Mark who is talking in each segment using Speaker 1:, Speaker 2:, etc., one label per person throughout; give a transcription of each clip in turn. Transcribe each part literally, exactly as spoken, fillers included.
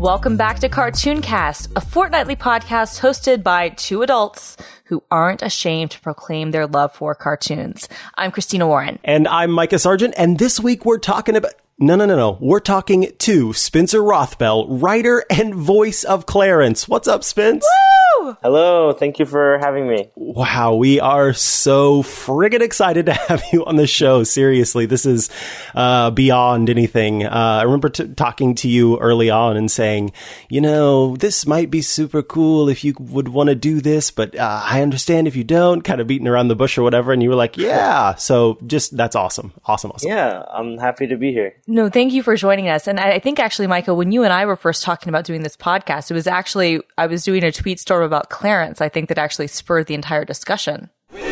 Speaker 1: Welcome back to Cartoon Cast, a fortnightly podcast hosted by two adults who aren't ashamed to proclaim their love for cartoons. I'm Christina Warren.
Speaker 2: And I'm Micah Sargent, and this week we're talking about... No, no, no, no. We're talking to Spencer Rothbell, writer and voice of Clarence. What's up, Spence?
Speaker 1: Woo!
Speaker 3: Hello, thank you for having me.
Speaker 2: Wow, we are so friggin' excited to have you on the show. Seriously, this is uh, beyond anything. Uh, I remember t- talking to you early on and saying, you know, this might be super cool if you would want to do this, but uh, I understand if you don't, kind of beating around the bush or whatever. And you were like, yeah. So just, that's awesome. Awesome, awesome.
Speaker 3: Yeah, I'm happy to be here.
Speaker 1: No, thank you for joining us. And I think actually, Micah, when you and I were first talking about doing this podcast, it was actually, I was doing a tweet storm about Clarence. I think that actually spurred the entire discussion.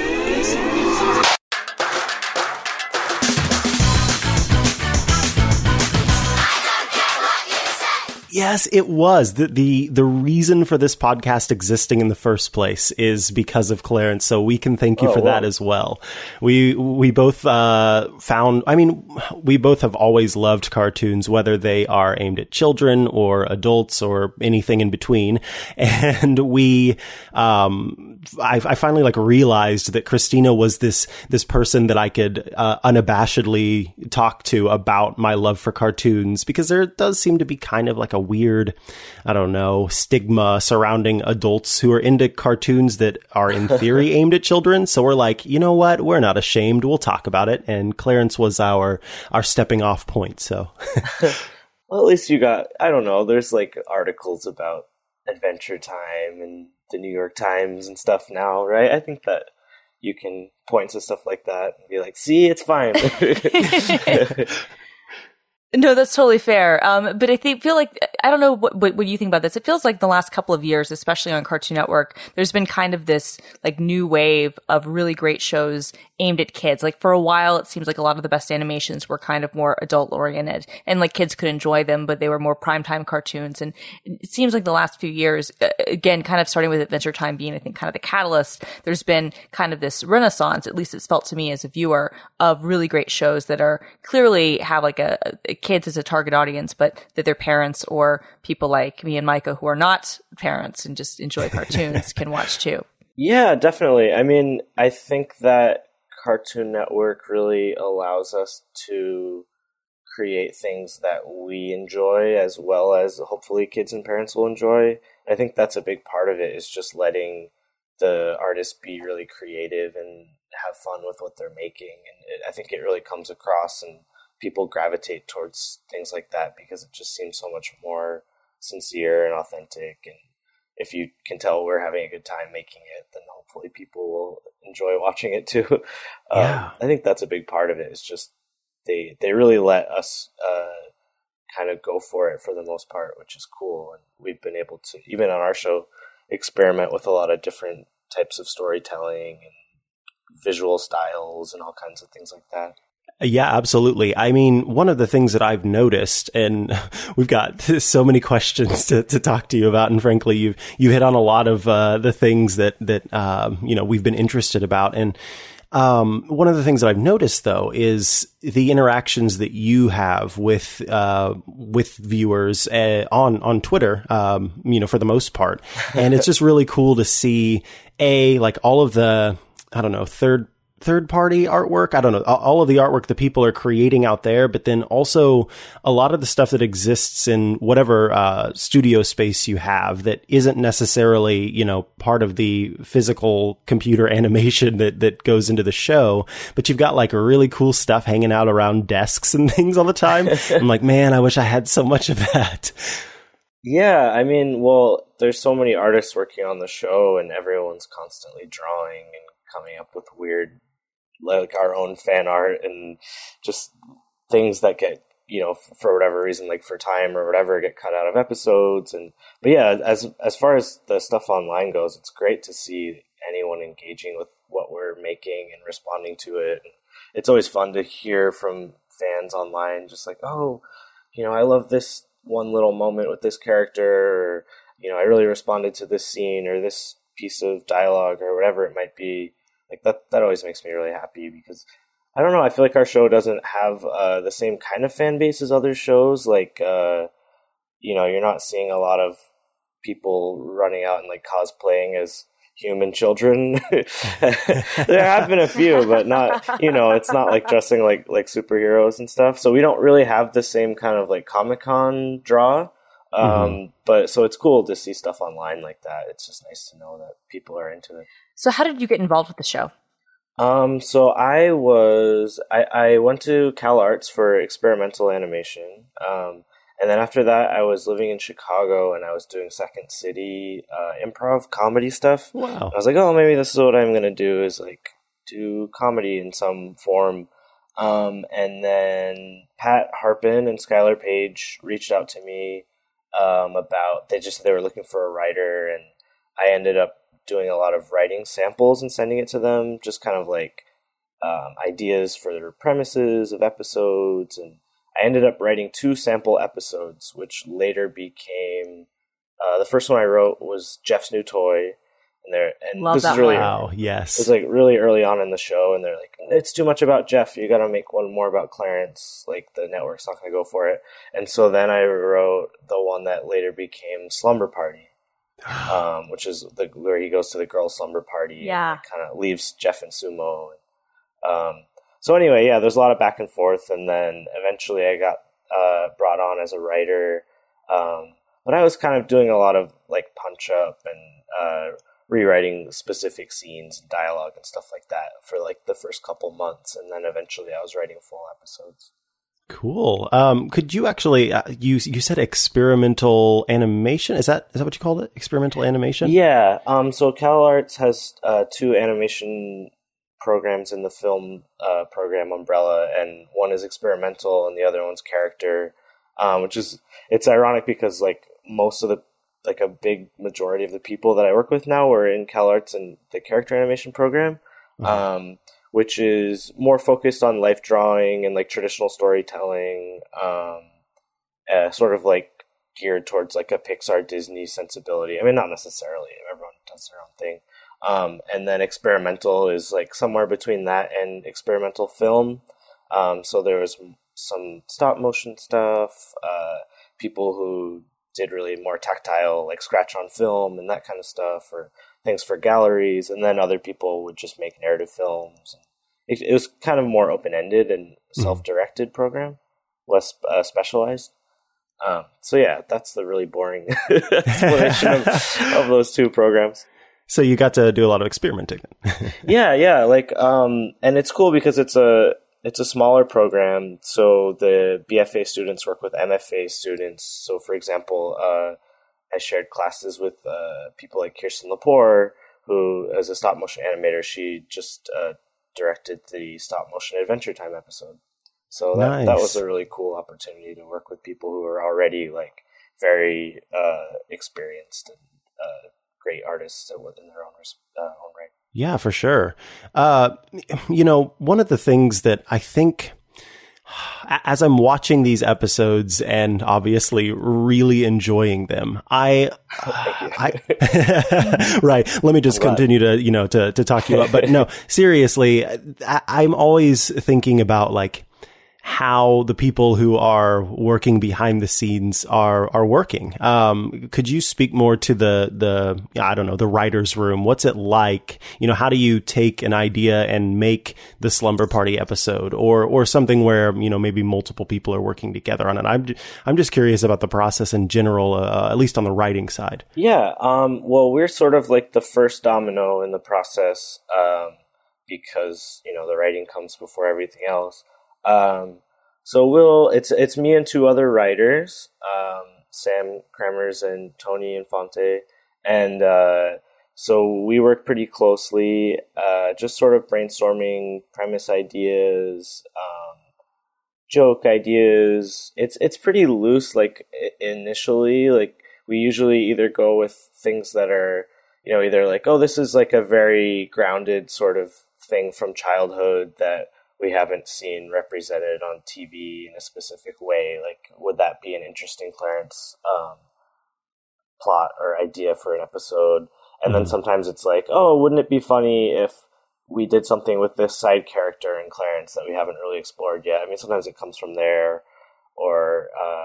Speaker 2: Yes, it was. The, the the reason for this podcast existing in the first place is because of Clarence, so we can thank you
Speaker 3: oh,
Speaker 2: for
Speaker 3: wow.
Speaker 2: that as well. We we both uh, found, I mean, we both have always loved cartoons, whether they are aimed at children or adults or anything in between. And we, um, I, I finally like realized that Christina was this this person that I could uh, unabashedly talk to about my love for cartoons, because there does seem to be kind of like a weird, I don't know, stigma surrounding adults who are into cartoons that are in theory aimed at children. So we're like, you know what? We're not ashamed. We'll talk about it. And Clarence was our, our stepping off point. So,
Speaker 3: well, at least you got, I don't know, there's like articles about Adventure Time and the New York Times and stuff now, right? I think that you can point to stuff like that and be like, see, it's fine.
Speaker 1: No, that's totally fair. Um, but I think, feel like, I don't know what, what, what you think about this. It feels like the last couple of years, especially on Cartoon Network, there's been kind of this like new wave of really great shows aimed at kids. Like for a while, it seems like a lot of the best animations were kind of more adult oriented and like kids could enjoy them, but they were more primetime cartoons. And it seems like the last few years, again, kind of starting with Adventure Time being, I think, kind of the catalyst, there's been kind of this renaissance, at least it's felt to me as a viewer, of really great shows that are clearly have like a, a kids as a target audience, but that their parents or people like me and Micah who are not parents and just enjoy cartoons can watch too.
Speaker 3: Yeah, definitely. I mean, I think that Cartoon Network really allows us to create things that we enjoy as well as hopefully kids and parents will enjoy. I think that's a big part of it, is just letting the artists be really creative and have fun with what they're making. And it, I think it really comes across, and people gravitate towards things like that because it just seems so much more sincere and authentic. And if you can tell we're having a good time making it, then hopefully people will enjoy watching it too.
Speaker 2: Yeah.
Speaker 3: Um, I think that's a big part of it. Is just they they really let us uh, kind of go for it for the most part, which is cool. And we've been able to, even on our show, experiment with a lot of different types of storytelling and visual styles and all kinds of things like that.
Speaker 2: Yeah, absolutely. I mean, one of the things that I've noticed, and we've got so many questions to, to talk to you about, and frankly, you've you hit on a lot of uh, the things that that um, you know we've been interested about. And um, one of the things that I've noticed, though, is the interactions that you have with uh, with viewers uh, on on Twitter. Um, you know, for the most part, and it's just really cool to see a like all of the I don't know third. third party artwork. I don't know, all of the artwork that people are creating out there, but then also a lot of the stuff that exists in whatever uh, studio space you have that isn't necessarily, you know, part of the physical computer animation that, that goes into the show, but you've got like really cool stuff hanging out around desks and things all the time. I'm like, man, I wish I had so much of that.
Speaker 3: Yeah, I mean, well, there's so many artists working on the show and everyone's constantly drawing and coming up with weird, like our own fan art and just things that get, you know, for whatever reason, like for time or whatever, get cut out of episodes. And but yeah, as as far as the stuff online goes, it's great to see anyone engaging with what we're making and responding to it. And it's always fun to hear from fans online, just like, oh, you know, I love this one little moment with this character, or, you know, I really responded to this scene or this piece of dialogue or whatever it might be. Like that, that always makes me really happy because I don't know. I feel like our show doesn't have uh, the same kind of fan base as other shows. Like, uh, you know, you're not seeing a lot of people running out and like cosplaying as human children. There have been a few, but not, you know, it's not like dressing like like superheroes and stuff. So we don't really have the same kind of like Comic-Con draw. Um, mm-hmm. But so it's cool to see stuff online like that. It's just nice to know that people are into it.
Speaker 1: So how did you get involved with the show?
Speaker 3: Um, so I was, I, I went to Cal Arts for experimental animation. Um, And then after that, I was living in Chicago and I was doing Second City uh, improv comedy stuff.
Speaker 2: Wow.
Speaker 3: I was like, oh, maybe this is what I'm going to do is like do comedy in some form. Um, and then Pat Harpin and Skylar Page reached out to me um, about, they just, they were looking for a writer, and I ended up doing a lot of writing samples and sending it to them, just kind of like um, ideas for their premises of episodes. And I ended up writing two sample episodes, which later became uh, the first one I wrote was Jeff's New Toy, and there and
Speaker 1: Love
Speaker 3: this
Speaker 1: that
Speaker 3: is really
Speaker 2: wow, yes,
Speaker 3: it was like really early on in the show, and they're like, it's too much about Jeff. You got to make one more about Clarence. Like the network's not going to go for it. And so then I wrote the one that later became Slumber Party, um, which is the where he goes to the girls' slumber party.
Speaker 1: Yeah,
Speaker 3: and kind of leaves Jeff and Sumo. Um, So anyway, yeah, there's a lot of back and forth, and then eventually I got uh, brought on as a writer. Um, but I was kind of doing a lot of like punch up and uh, rewriting specific scenes and dialogue and stuff like that for like the first couple months, and then eventually I was writing full episodes.
Speaker 2: Cool. Um, could you actually uh, you you said experimental animation? Is that is that what you called it? Experimental animation?
Speaker 3: Yeah. Um. So Cal Arts has uh, two animation programs in the film uh, program umbrella, and one is experimental and the other one's character, um, which is, it's ironic because like most of the, like a big majority of the people that I work with now are in Cal Arts and the character animation program, mm-hmm. um, which is more focused on life drawing and like traditional storytelling, um, uh, sort of like geared towards like a Pixar Disney sensibility. I mean, not necessarily, everyone does their own thing. Um, and then experimental is like somewhere between that and experimental film. Um, so there was some stop motion stuff, uh, people who did really more tactile, like scratch on film and that kind of stuff, or things for galleries. And then other people would just make narrative films. It, it was kind of more open-ended and self-directed mm-hmm. program, less uh, specialized. Um, so yeah, that's the really boring explanation of, of those two programs.
Speaker 2: So you got to do a lot of experimenting.
Speaker 3: yeah, yeah, like, um, and it's cool because it's a it's a smaller program. So the B F A students work with M F A students. So, for example, uh, I shared classes with uh, people like Kirsten Lepore, who, as a stop motion animator, she just uh, directed the stop motion Adventure Time episode. So that nice. That was a really cool opportunity to work with people who are already like very uh, experienced and uh, great artists in their own, uh, own right.
Speaker 2: Yeah, for sure. Uh, you know, one of the things that I think, as I'm watching these episodes and obviously really enjoying them, I, I right. Let me just continue to, you know, to, to talk to you about, but no, seriously, I, I'm always thinking about like, how the people who are working behind the scenes are are working. Um, could you speak more to the the I don't know the writer's room? What's it like? You know, how do you take an idea and make the Slumber Party episode, or or something where you know maybe multiple people are working together on it? I'm I'm just curious about the process in general, uh, at least on the writing side.
Speaker 3: Yeah. Um, well, we're sort of like the first domino in the process um, because you know the writing comes before everything else. Um, so we'll, it's, it's me and two other writers, um, Sam Kramers and Tony Infante. And, uh, so we work pretty closely, uh, just sort of brainstorming premise ideas, um, joke ideas. It's, it's pretty loose, like initially, like we usually either go with things that are, you know, either like, oh, this is like a very grounded sort of thing from childhood that we haven't seen represented on T V in a specific way. Like, would that be an interesting Clarence um, plot or idea for an episode? And mm-hmm. then sometimes it's like, oh, wouldn't it be funny if we did something with this side character in Clarence that we haven't really explored yet? I mean, sometimes it comes from there, or uh,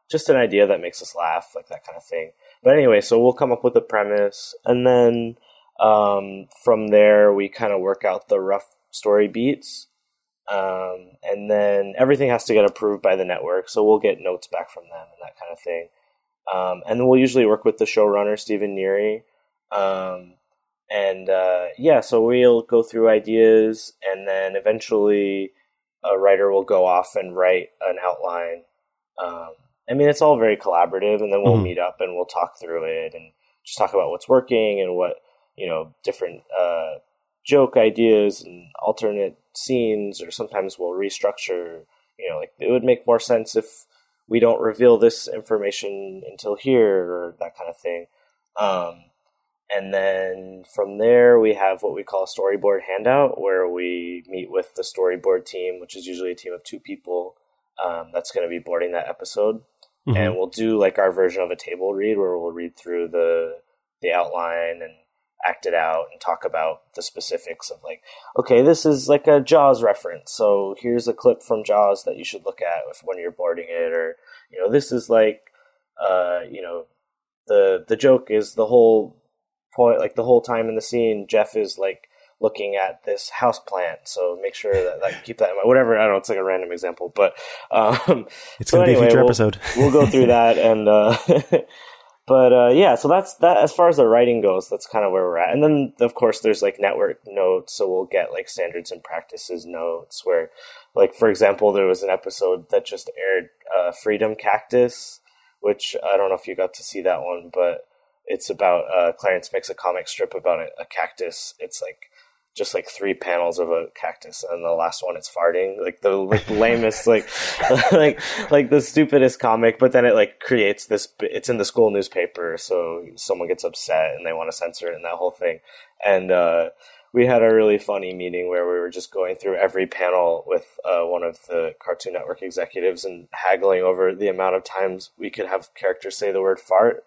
Speaker 3: just an idea that makes us laugh, like that kind of thing. But anyway, so we'll come up with a premise, and then um, from there we kind of work out the rough story beats, um, and then everything has to get approved by the network, so we'll get notes back from them and that kind of thing. Um, and then we'll usually work with the showrunner, Stephen Neary. Um, and uh, yeah, so we'll go through ideas, and then eventually a writer will go off and write an outline. Um, I mean, it's all very collaborative, and then we'll mm-hmm. meet up and we'll talk through it and just talk about what's working and what, you know, different uh, joke ideas and alternate scenes, or sometimes we'll restructure, you know, like it would make more sense if we don't reveal this information until here, or that kind of thing. Um, and then from there, we have what we call a storyboard handout, where we meet with the storyboard team, which is usually a team of two people um, that's going to be boarding that episode. Mm-hmm. And we'll do like our version of a table read, where we'll read through the the outline and act it out and talk about the specifics of like, okay, this is like a Jaws reference, so here's a clip from Jaws that you should look at if, when you're boarding it, or, you know, this is like, uh, you know, the the joke is the whole point, like the whole time in the scene, Jeff is like looking at this house plant, so make sure that, like, keep that in mind. Whatever, I don't know, it's like a random example, but um,
Speaker 2: it's
Speaker 3: so
Speaker 2: going to
Speaker 3: anyway,
Speaker 2: be a future
Speaker 3: we'll,
Speaker 2: episode.
Speaker 3: We'll go through that, and uh, but uh, yeah, so that's that. As far as the writing goes, that's kind of where we're at. And then, of course, there's like network notes, so we'll get like standards and practices notes. Where, like, for example, there was an episode that just aired, uh, Freedom Cactus, which I don't know if you got to see that one, but it's about uh, Clarence makes a comic strip about a, a cactus. It's like just like three panels of a cactus, and the last one it's farting, like the like lamest, like like like the stupidest comic. But then it like creates this. It's in the school newspaper, so someone gets upset and they want to censor it and that whole thing. And uh, we had a really funny meeting where we were just going through every panel with uh, one of the Cartoon Network executives and haggling over the amount of times we could have characters say the word fart.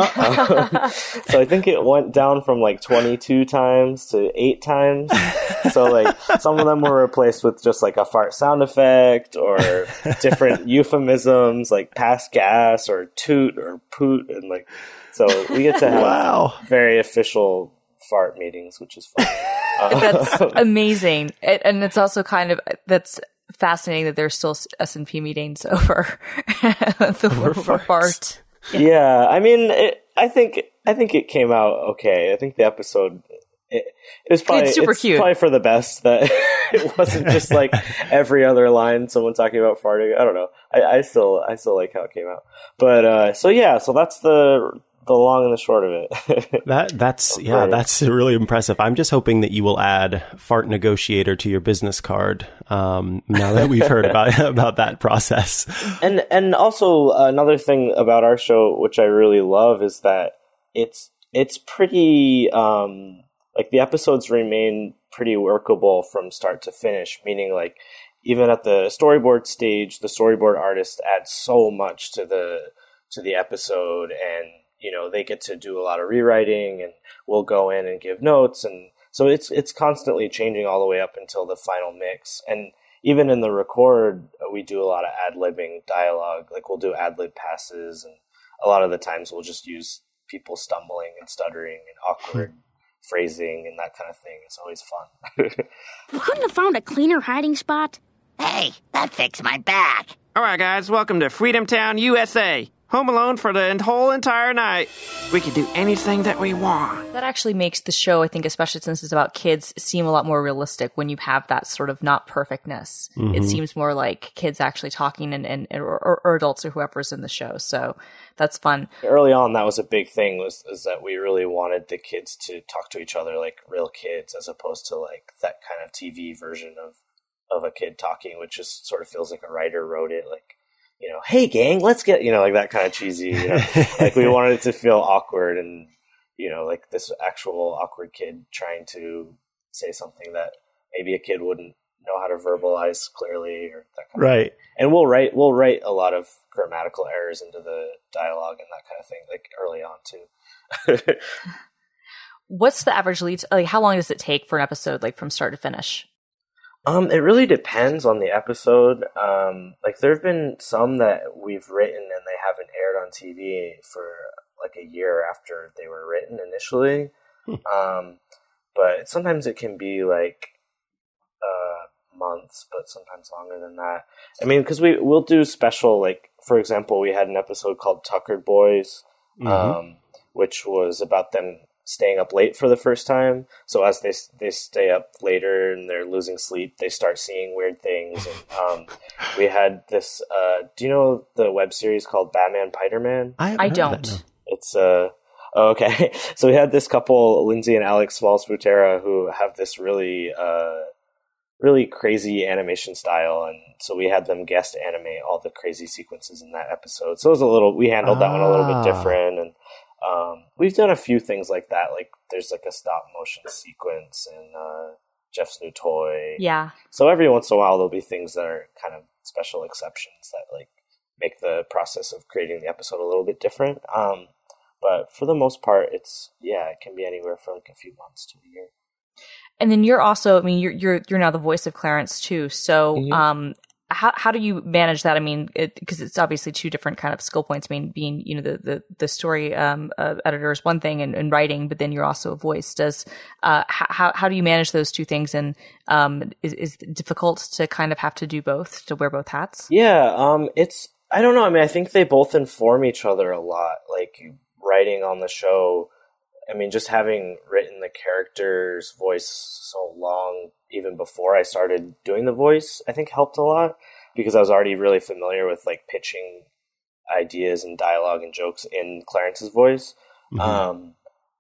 Speaker 3: um, so I think it went down from like twenty-two times to eight times. So like some of them were replaced with just like a fart sound effect, or different euphemisms like pass gas or toot or poot, and like, so we get to have
Speaker 2: wow.
Speaker 3: very official fart meetings, which is fun. Um,
Speaker 1: that's amazing, it, and it's also kind of that's fascinating that there's still S and P meetings over the
Speaker 2: over
Speaker 1: over fart.
Speaker 3: Yeah. yeah, I mean, it, I think I think it came out okay. I think the episode it, it was probably
Speaker 1: it's super
Speaker 3: it's
Speaker 1: cute.
Speaker 3: Probably for the best that it wasn't just like every other line someone talking about farting. I don't know. I, I still I still like how it came out. But uh, so yeah, so that's the the long and the short of it.
Speaker 2: that that's yeah, that's really impressive. I'm just hoping that you will add fart negotiator to your business card. Um, now that we've heard about about that process,
Speaker 3: and and also another thing about our show, which I really love, is that it's it's pretty um, like the episodes remain pretty workable from start to finish. Meaning, like, even at the storyboard stage, the storyboard artist adds so much to the to the episode, and you know, they get to do a lot of rewriting, and we'll go in and give notes. And so it's it's constantly changing all the way up until the final mix. And even in the record, we do a lot of ad-libbing dialogue. Like, we'll do ad-lib passes, and a lot of the times we'll just use people stumbling and stuttering and awkward phrasing and that kind of thing. It's always fun.
Speaker 4: You couldn't have found a cleaner hiding spot?
Speaker 5: Hey, that fixed my back.
Speaker 6: All right, guys, welcome to Freedom Town, U S A. Home alone for the whole entire night. We can do anything that we want.
Speaker 1: That actually makes the show, I think, especially since it's about kids, seem a lot more realistic when you have that sort of not perfectness. Mm-hmm. It seems more like kids actually talking and, and or, or adults or whoever's in the show. So that's fun.
Speaker 3: Early on, that was a big thing, was is that we really wanted the kids to talk to each other like real kids, as opposed to like that kind of T V version of, of a kid talking, which just sort of feels like a writer wrote it, like, you know, hey gang, let's get, you know, like that kind of cheesy, you know, like we wanted it to feel awkward, and, you know, like this actual awkward kid trying to say something that maybe a kid wouldn't know how to verbalize clearly, or that kind
Speaker 2: right.
Speaker 3: of thing. And we'll write, we'll write a lot of grammatical errors into the dialogue and that kind of thing, like early on too.
Speaker 1: What's the average lead? Like, how long does it take for an episode, like from start to finish?
Speaker 3: Um, it really depends on the episode. Um, like there have been some that we've written and they haven't aired on T V for like a year after they were written initially. um, but sometimes it can be like uh, months, but sometimes longer than that. I mean, because we we'll do special, like for example, we had an episode called Tuckered Boys, mm-hmm. um, which was about them staying up late for the first time. So as they they stay up later and they're losing sleep, they start seeing weird things. And um, we had this. Uh, do you know the web series called Batman Piderman?
Speaker 1: I, I don't. That, no.
Speaker 3: It's uh oh, okay. So we had this couple, Lindsay and Alex Smalls Butera, who have this really uh really crazy animation style, and so we had them guest animate all the crazy sequences in that episode. So it was a little. We handled ah. that one a little bit different and. Um, we've done a few things like that. Like there's like a stop motion sequence in uh, Jeff's New Toy.
Speaker 1: Yeah.
Speaker 3: So every once in a while there'll be things that are kind of special exceptions that like make the process of creating the episode a little bit different. Um, but for the most part, it's yeah, it can be anywhere from like a few months to a year.
Speaker 1: And then you're also, I mean, you're you're you're now the voice of Clarence too. So, mm-hmm. um. How how do you manage that? I mean, because it, it's obviously two different kind of skill points. I mean, being you know the the, the story um, uh, editor is one thing, and, and writing, but then you're also a voice. Does uh, how how do you manage those two things? And um, is is it difficult to kind of have to do both, to wear both hats?
Speaker 3: Yeah, um, it's I don't know. I mean, I think they both inform each other a lot. Like writing on the show, I mean, just having written the character's voice so long. Even before I started doing the voice, I think helped a lot because I was already really familiar with like pitching ideas and dialogue and jokes in Clarence's voice. Mm-hmm. Um,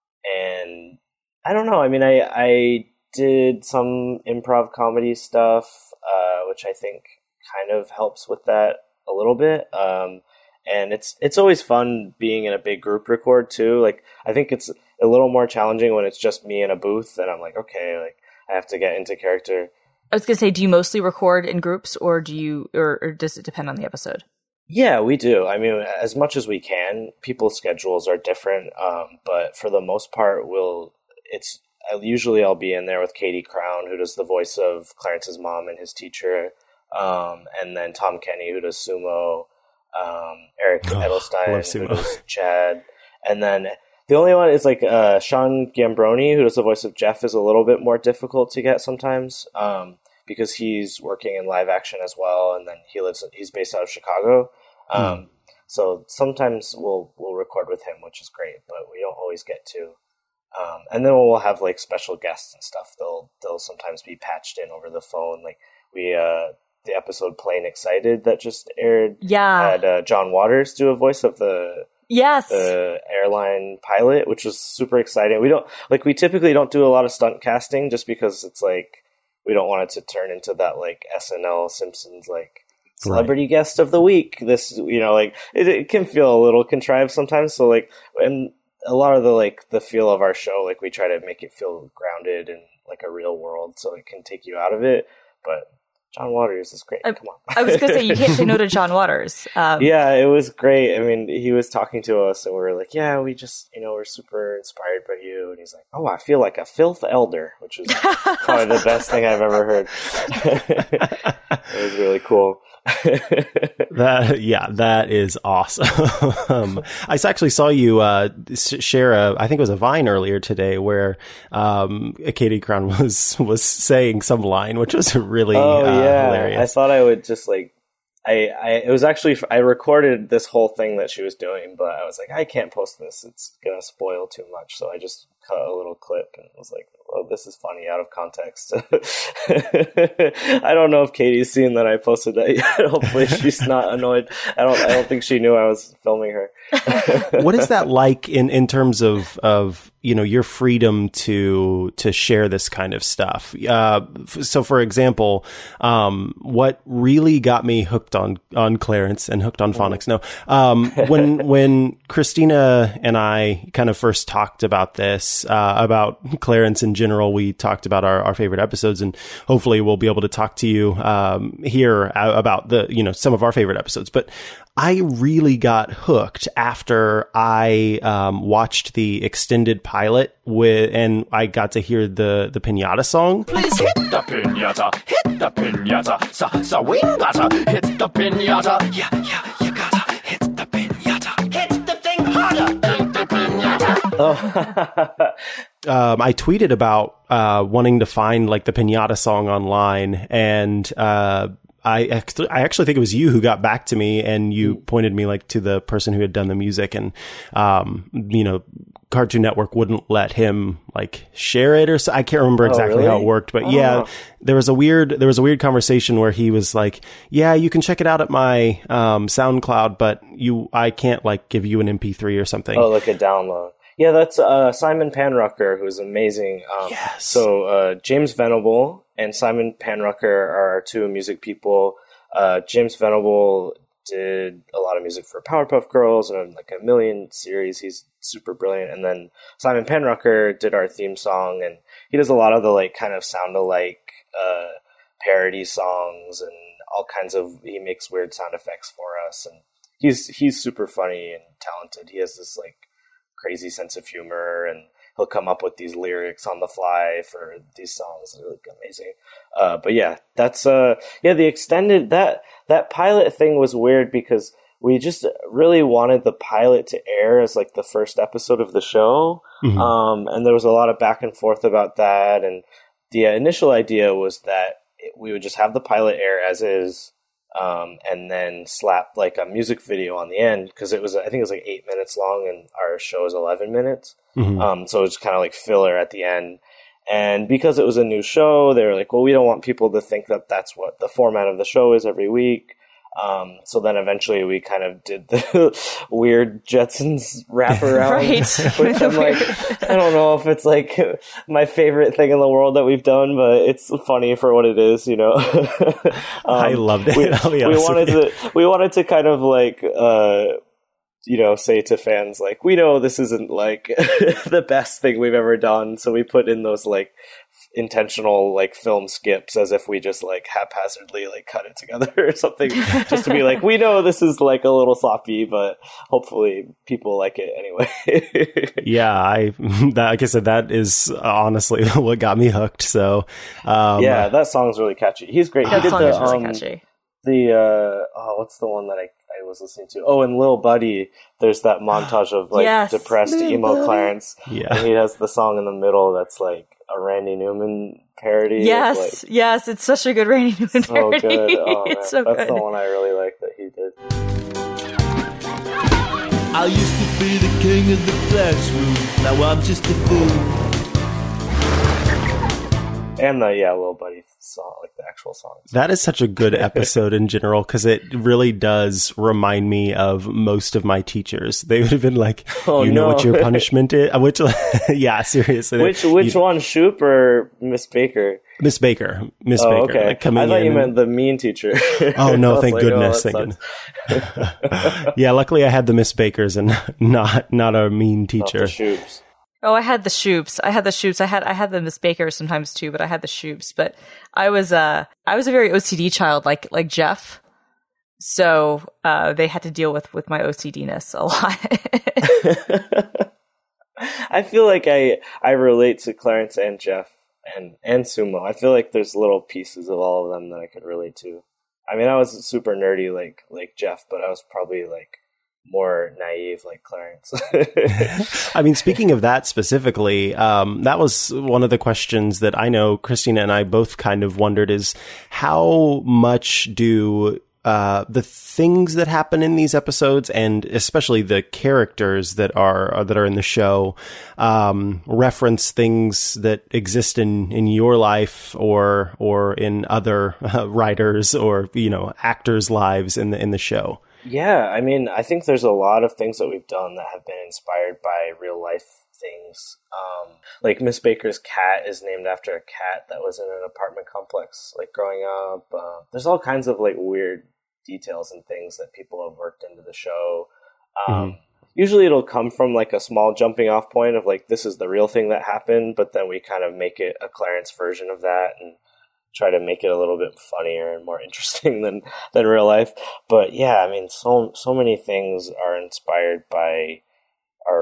Speaker 3: and I don't know. I mean, I, I did some improv comedy stuff, uh, which I think kind of helps with that a little bit. Um, and it's, it's always fun being in a big group record too. Like, I think it's a little more challenging when it's just me in a booth and I'm like, okay, like, I have to get into character.
Speaker 1: I was going to say, do you mostly record in groups or do you, or, or does it depend on the episode?
Speaker 3: Yeah, we do. I mean, as much as we can. People's schedules are different. Um, but for the most part, we'll, it's, usually I'll be in there with Katie Crown, who does the voice of Clarence's mom and his teacher. Um, and then Tom Kenny, who does Sumo. Um, Eric oh, Edelstein, who does Chad. And then the only one is like uh, Sean Gambroni, who does the voice of Jeff, is a little bit more difficult to get sometimes um, because he's working in live action as well, and then he lives he's based out of Chicago. Um, mm. So sometimes we'll we'll record with him, which is great, but we don't always get to. Um, and then we'll have like special guests and stuff. They'll they'll sometimes be patched in over the phone. Like we uh, the episode Plain Excited that just aired.
Speaker 1: Yeah,
Speaker 3: had uh, John Waters do a voice of the.
Speaker 1: Yes.
Speaker 3: The airline pilot, which was super exciting. We don't like we typically don't do a lot of stunt casting just because it's like we don't want it to turn into that like S N L Simpsons like celebrity right. guest of the week. This you know like it, it can feel a little contrived sometimes. So like and a lot of the like the feel of our show, like we try to make it feel grounded in like a real world, so it can take you out of it. But John Waters is great. I, Come on.
Speaker 1: I was going to say, you can't say no to John Waters. Um,
Speaker 3: yeah, it was great. I mean, he was talking to us and we were like, yeah, we just, you know, we're super inspired by you. And he's like, oh, I feel like a filth elder, which was probably the best thing I've ever heard. It was really cool.
Speaker 2: that yeah, that is awesome. I actually saw you uh, share a, I think it was a Vine earlier today, where um, Katie Crown was was saying some line, which was really
Speaker 3: oh
Speaker 2: uh,
Speaker 3: yeah,
Speaker 2: hilarious.
Speaker 3: I thought I would just like. I, I it was actually I recorded this whole thing that she was doing, but I was like, I can't post this; it's gonna spoil too much. So I just cut a little clip and was like, "Oh, this is funny out of context." I don't know if Katie's seen that I posted that yet. Hopefully, she's not annoyed. I don't. I don't think she knew I was filming her.
Speaker 2: What is that like in, in terms of of you know your freedom to to share this kind of stuff? Uh, so, for example, um, what really got me hooked on on Clarence and hooked on phonics. No, um, when when Christina and I kind of first talked about this, uh, about Clarence in general, we talked about our, our favorite episodes, and hopefully we'll be able to talk to you um, here about the you know some of our favorite episodes. But I really got hooked after I um, watched the extended pilot with, and I got to hear the the Pinata song.
Speaker 7: Please hit the pinata, hit the pinata, sa sa wingata, hit the pinata, yeah yeah you gotta hit the pinata, hit the thing harder, hit the pinata.
Speaker 3: Oh.
Speaker 2: um, I tweeted about uh, wanting to find like the Pinata song online, and uh, I actually, I actually think it was you who got back to me, and you pointed me like to the person who had done the music, and um, you know, Cartoon Network wouldn't let him like share it, or so. I can't remember exactly
Speaker 3: oh, really?
Speaker 2: how it worked, but
Speaker 3: oh.
Speaker 2: yeah, there was a weird there was a weird conversation where he was like, "Yeah, you can check it out at my um, SoundCloud, but you I can't like give you an M P three or something."
Speaker 3: Oh, like a download. Yeah, that's uh, Simon Panrucker, who's amazing. Um,
Speaker 2: Yes.
Speaker 3: So uh, James Venable and Simon Panrucker are our two music people. Uh, James Venable did a lot of music for Powerpuff Girls and like a million series. He's super brilliant. And then Simon Panrucker did our theme song, and he does a lot of the like kind of sound-alike uh, parody songs and all kinds of. He makes weird sound effects for us, and he's he's super funny and talented. He has this like crazy sense of humor, and he'll come up with these lyrics on the fly for these songs. They're like amazing. Uh, but yeah, that's uh, yeah, the extended that that pilot thing was weird because we just really wanted the pilot to air as like the first episode of the show,
Speaker 2: Mhm.
Speaker 3: um, and there was a lot of back and forth about that. And the initial idea was that it, we would just have the pilot air as is. Um, and then slap like a music video on the end, because it was, I think it was like eight minutes long and our show is eleven minutes.
Speaker 2: Mhm.
Speaker 3: Um, so it's kind of like filler at the end. And because it was a new show, they were like, well, we don't want people to think that that's what the format of the show is every week. Um, so then eventually we kind of did the weird Jetsons wraparound,
Speaker 1: Right.
Speaker 3: which I'm like, I don't know if it's like my favorite thing in the world that we've done, but it's funny for what it is, you know. um,
Speaker 2: I loved it.
Speaker 3: We,
Speaker 2: I'll be
Speaker 3: we
Speaker 2: honest
Speaker 3: wanted
Speaker 2: with you.
Speaker 3: to, we wanted to kind of like, uh, you know, say to fans, like, we know this isn't like the best thing we've ever done. So we put in those like intentional like film skips as if we just like haphazardly like cut it together or something, just to be like, we know this is like a little sloppy, but hopefully people like it anyway.
Speaker 2: Yeah, I that, like I said, that is honestly what got me hooked. So um,
Speaker 3: yeah, that song's really catchy. He's great.
Speaker 1: That
Speaker 3: he did
Speaker 1: song
Speaker 3: the,
Speaker 1: is really
Speaker 3: um,
Speaker 1: catchy.
Speaker 3: The uh, oh, what's the one that I, I was listening to? Oh, and Lil Buddy, there's that montage of like
Speaker 1: Yes.
Speaker 3: depressed
Speaker 1: Lil
Speaker 3: emo
Speaker 1: Buddy.
Speaker 3: Clarence,
Speaker 2: Yeah.
Speaker 3: and he has the song in the middle that's like a Randy Newman parody. of,
Speaker 1: Yes,
Speaker 3: like,
Speaker 1: yes, it's such a good Randy Newman
Speaker 3: so
Speaker 1: parody.
Speaker 3: good. Oh, man.
Speaker 1: It's so
Speaker 3: that's
Speaker 1: good.
Speaker 3: the one I really like that he did.
Speaker 8: I used to be the king of the classroom. Now I'm just a fool.
Speaker 3: And the yeah, Lil Buddy song, like the actual song.
Speaker 2: That is such a good episode in general, because it really does remind me of most of my teachers. They would have been like,
Speaker 3: Oh,
Speaker 2: you know
Speaker 3: no.
Speaker 2: what your punishment is? Uh, Which, yeah, seriously.
Speaker 3: Which which
Speaker 2: You-
Speaker 3: one, Shoop or Miss Baker?
Speaker 2: Miss Baker. Miss
Speaker 3: Oh,
Speaker 2: Baker.
Speaker 3: okay.
Speaker 2: Like, coming
Speaker 3: I thought
Speaker 2: in
Speaker 3: you
Speaker 2: and-
Speaker 3: meant the mean teacher.
Speaker 2: Oh,
Speaker 3: I
Speaker 2: no,
Speaker 3: was
Speaker 2: thank
Speaker 3: like,
Speaker 2: goodness.
Speaker 3: oh,
Speaker 2: Thank
Speaker 3: that
Speaker 2: goodness. Yeah, luckily I had the Miss Bakers and not not a mean
Speaker 3: sucks. Not
Speaker 2: teacher.
Speaker 3: the Shoops.
Speaker 1: Oh, I had the Shoops. I had the Shoops. I had I had the Miss Baker sometimes too, but I had the Shoops. But I was uh I was a very O C D child, like like Jeff. So uh, they had to deal with with my O C D ness a lot.
Speaker 3: I feel like I I relate to Clarence and Jeff and and Sumo. I feel like there's little pieces of all of them that I could relate to. I mean, I was super nerdy like like Jeff, but I was probably like more naive like Clarence.
Speaker 2: I mean, speaking of that specifically, um, that was one of the questions that I know Christina and I both kind of wondered is how much do uh, the things that happen in these episodes, and especially the characters that are that are in the show, um, reference things that exist in, in your life or or in other uh, writers or you know actors' lives in the in the show.
Speaker 3: Yeah, I mean, I think there's a lot of things that we've done that have been inspired by real life things. Um, like Miss Baker's cat is named after a cat that was in an apartment complex, like growing up. Uh, there's all kinds of like weird details and things that people have worked into the show. Um,
Speaker 2: Mhm.
Speaker 3: Usually it'll come from like a small jumping off point of like, this is the real thing that happened, but then we kind of make it a Clarence version of that and try to make it a little bit funnier and more interesting than, than real life. But yeah, I mean, so, so many things are inspired by our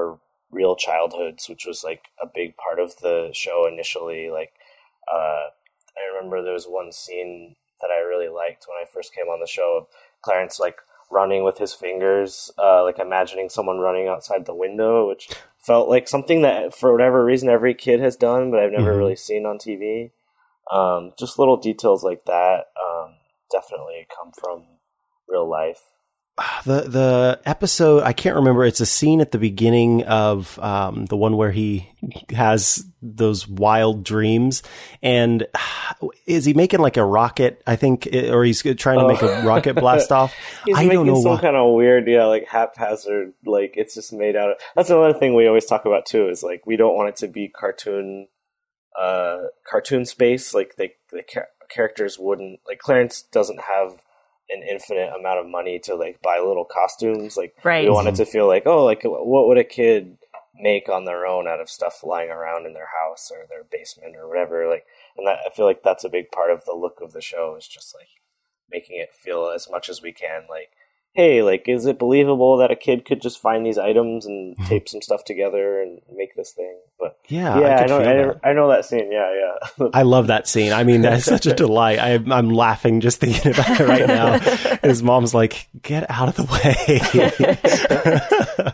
Speaker 3: real childhoods, which was like a big part of the show initially. Like, uh, I remember there was one scene that I really liked when I first came on the show of Clarence like running with his fingers, uh, like imagining someone running outside the window, which felt like something that for whatever reason every kid has done, but I've never mm-hmm. really seen on T V. Um, just little details like that um, definitely come from real life.
Speaker 2: The the episode, I can't remember. It's a scene at the beginning of um, the one where he has those wild dreams. And is he making like a rocket, I think, or he's trying to
Speaker 3: oh.
Speaker 2: make a rocket blast off?
Speaker 3: He's
Speaker 2: I
Speaker 3: making
Speaker 2: don't know
Speaker 3: some
Speaker 2: why.
Speaker 3: kind of weird, yeah, like haphazard, like it's just made out of... That's another thing we always talk about too, is like we don't want it to be cartoon uh, cartoon space. Like they, the char- characters wouldn't... Like Clarence doesn't have an infinite amount of money to like buy little costumes. Like
Speaker 1: right.
Speaker 3: we want it to feel like, oh, like what would a kid make on their own out of stuff lying around in their house or their basement or whatever. Like, and that, I feel like that's a big part of the look of the show, is just like making it feel as much as we can like, hey, like, is it believable that a kid could just find these items and tape some stuff together and make this thing? But
Speaker 2: yeah,
Speaker 3: yeah,
Speaker 2: I,
Speaker 3: I know,
Speaker 2: that.
Speaker 3: I, I know that scene. Yeah, yeah.
Speaker 2: I love that scene. I mean, that's such a delight. I, I'm laughing just thinking about it right now. His mom's like, "Get out of the way."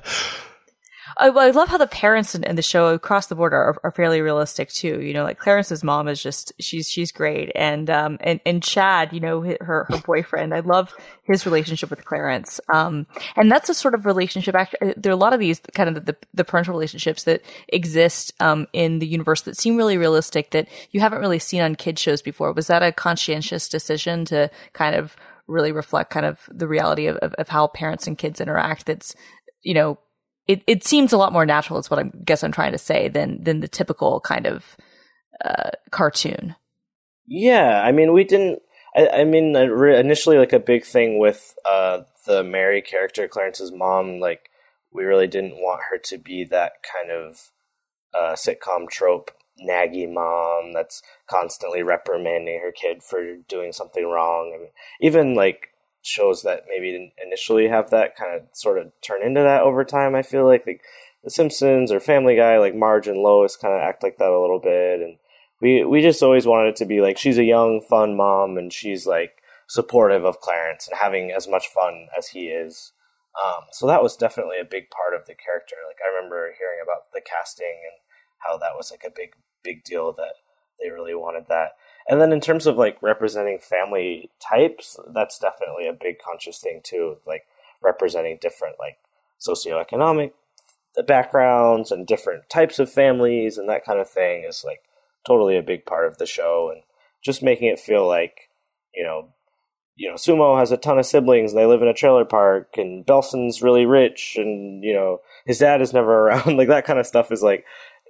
Speaker 1: I, well, I love how the parents in, in the show across the board are, are fairly realistic too. You know, like Clarence's mom is just, she's, she's great. And, um, and, and Chad, you know, her, her boyfriend, I love his relationship with Clarence. Um, and that's a sort of relationship. Actually, there are a lot of these kind of the, the parental relationships that exist, um, in the universe that seem really realistic that you haven't really seen on kids shows before. Was that a conscientious decision to kind of really reflect kind of the reality of, of, of how parents and kids interact? That's, you know, It it seems a lot more natural, is what I guess I'm trying to say, than than the typical kind of uh, cartoon.
Speaker 3: Yeah, I mean, we didn't. I, I mean, initially, like a big thing with uh, the Mary character, Clarence's mom, like we really didn't want her to be that kind of uh, sitcom trope, naggy mom that's constantly reprimanding her kid for doing something wrong, and even like shows that maybe didn't initially have that kind of sort of turn into that over time. I feel like like The Simpsons or Family Guy, like Marge and Lois kind of act like that a little bit, and we we just always wanted it to be like she's a young, fun mom, and she's like supportive of Clarence and having as much fun as he is. Um, so that was definitely a big part of the character. Like I remember hearing about the casting and how that was like a big big deal, that they really wanted that. And then in terms of like representing family types, that's definitely a big conscious thing too. Like representing different like socioeconomic backgrounds and different types of families and that kind of thing is like totally a big part of the show. And just making it feel like, you know, you know, Sumo has a ton of siblings and they live in a trailer park, and Belson's really rich and, you know, his dad is never around. Like that kind of stuff is like,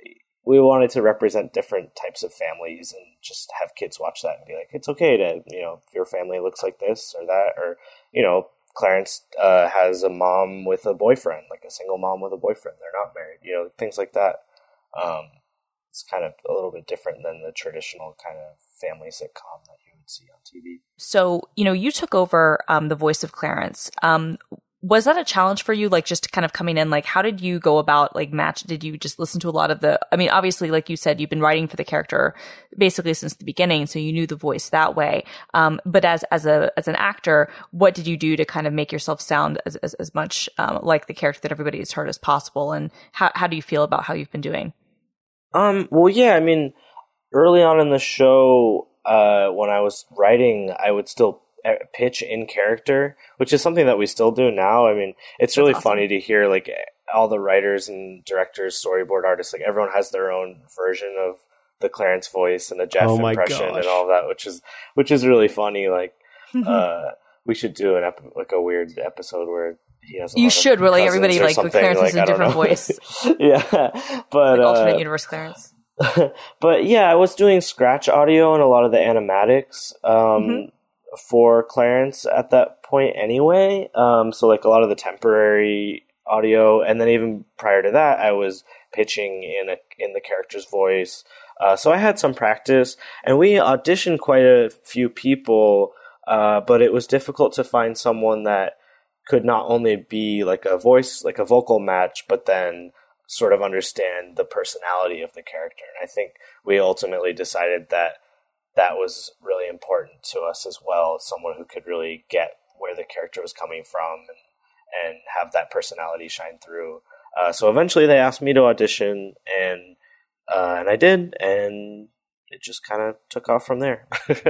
Speaker 3: we wanted to represent different types of families and just have kids watch that and be like, it's okay to, you know, if your family looks like this or that, or, you know, Clarence uh, has a mom with a boyfriend, like a single mom with a boyfriend. They're not married, you know, things like that. Um, it's kind of a little bit different than the traditional kind of family sitcom that you would see on T V.
Speaker 1: So, you know, you took over um, the voice of Clarence. Um, Was that a challenge for you, like just kind of coming in? Like, how did you go about like match? Did you just listen to a lot of the, I mean, obviously, like you said, you've been writing for the character basically since the beginning, so you knew the voice that way. Um, but as, as a, as an actor, what did you do to kind of make yourself sound as, as, as much, um, like the character that everybody has heard as possible? And how, how do you feel about how you've been doing?
Speaker 3: Um, well, yeah, I mean, early on in the show, uh, when I was writing, I would still pitch in character, which is something that we still do now. I mean, it's really awesome. Funny to hear like all the writers and directors, storyboard artists, like everyone has their own version of the Clarence voice and the Jeff
Speaker 2: oh
Speaker 3: impression
Speaker 2: gosh.
Speaker 3: and all that, which is which is really funny. Like, uh, we should do an ep- like a weird episode where he has. A
Speaker 1: you
Speaker 3: lot
Speaker 1: should
Speaker 3: of
Speaker 1: really everybody like
Speaker 3: something.
Speaker 1: Clarence
Speaker 3: like,
Speaker 1: is a different voice.
Speaker 3: Yeah, but
Speaker 1: like alternate
Speaker 3: uh,
Speaker 1: universe Clarence.
Speaker 3: But yeah, I was doing scratch audio and a lot of the animatics. Um, mm-hmm. for Clarence at that point anyway. Um, so like a lot of the temporary audio, and then even prior to that, I was pitching in a, in the character's voice. Uh, so I had some practice, and we auditioned quite a few people, uh, but it was difficult to find someone that could not only be like a voice, like a vocal match, but then sort of understand the personality of the character. And I think we ultimately decided that that was really important to us as well, someone who could really get where the character was coming from and, and have that personality shine through. Uh, so eventually they asked me to audition, and uh, and I did, and it just kind of took off from there.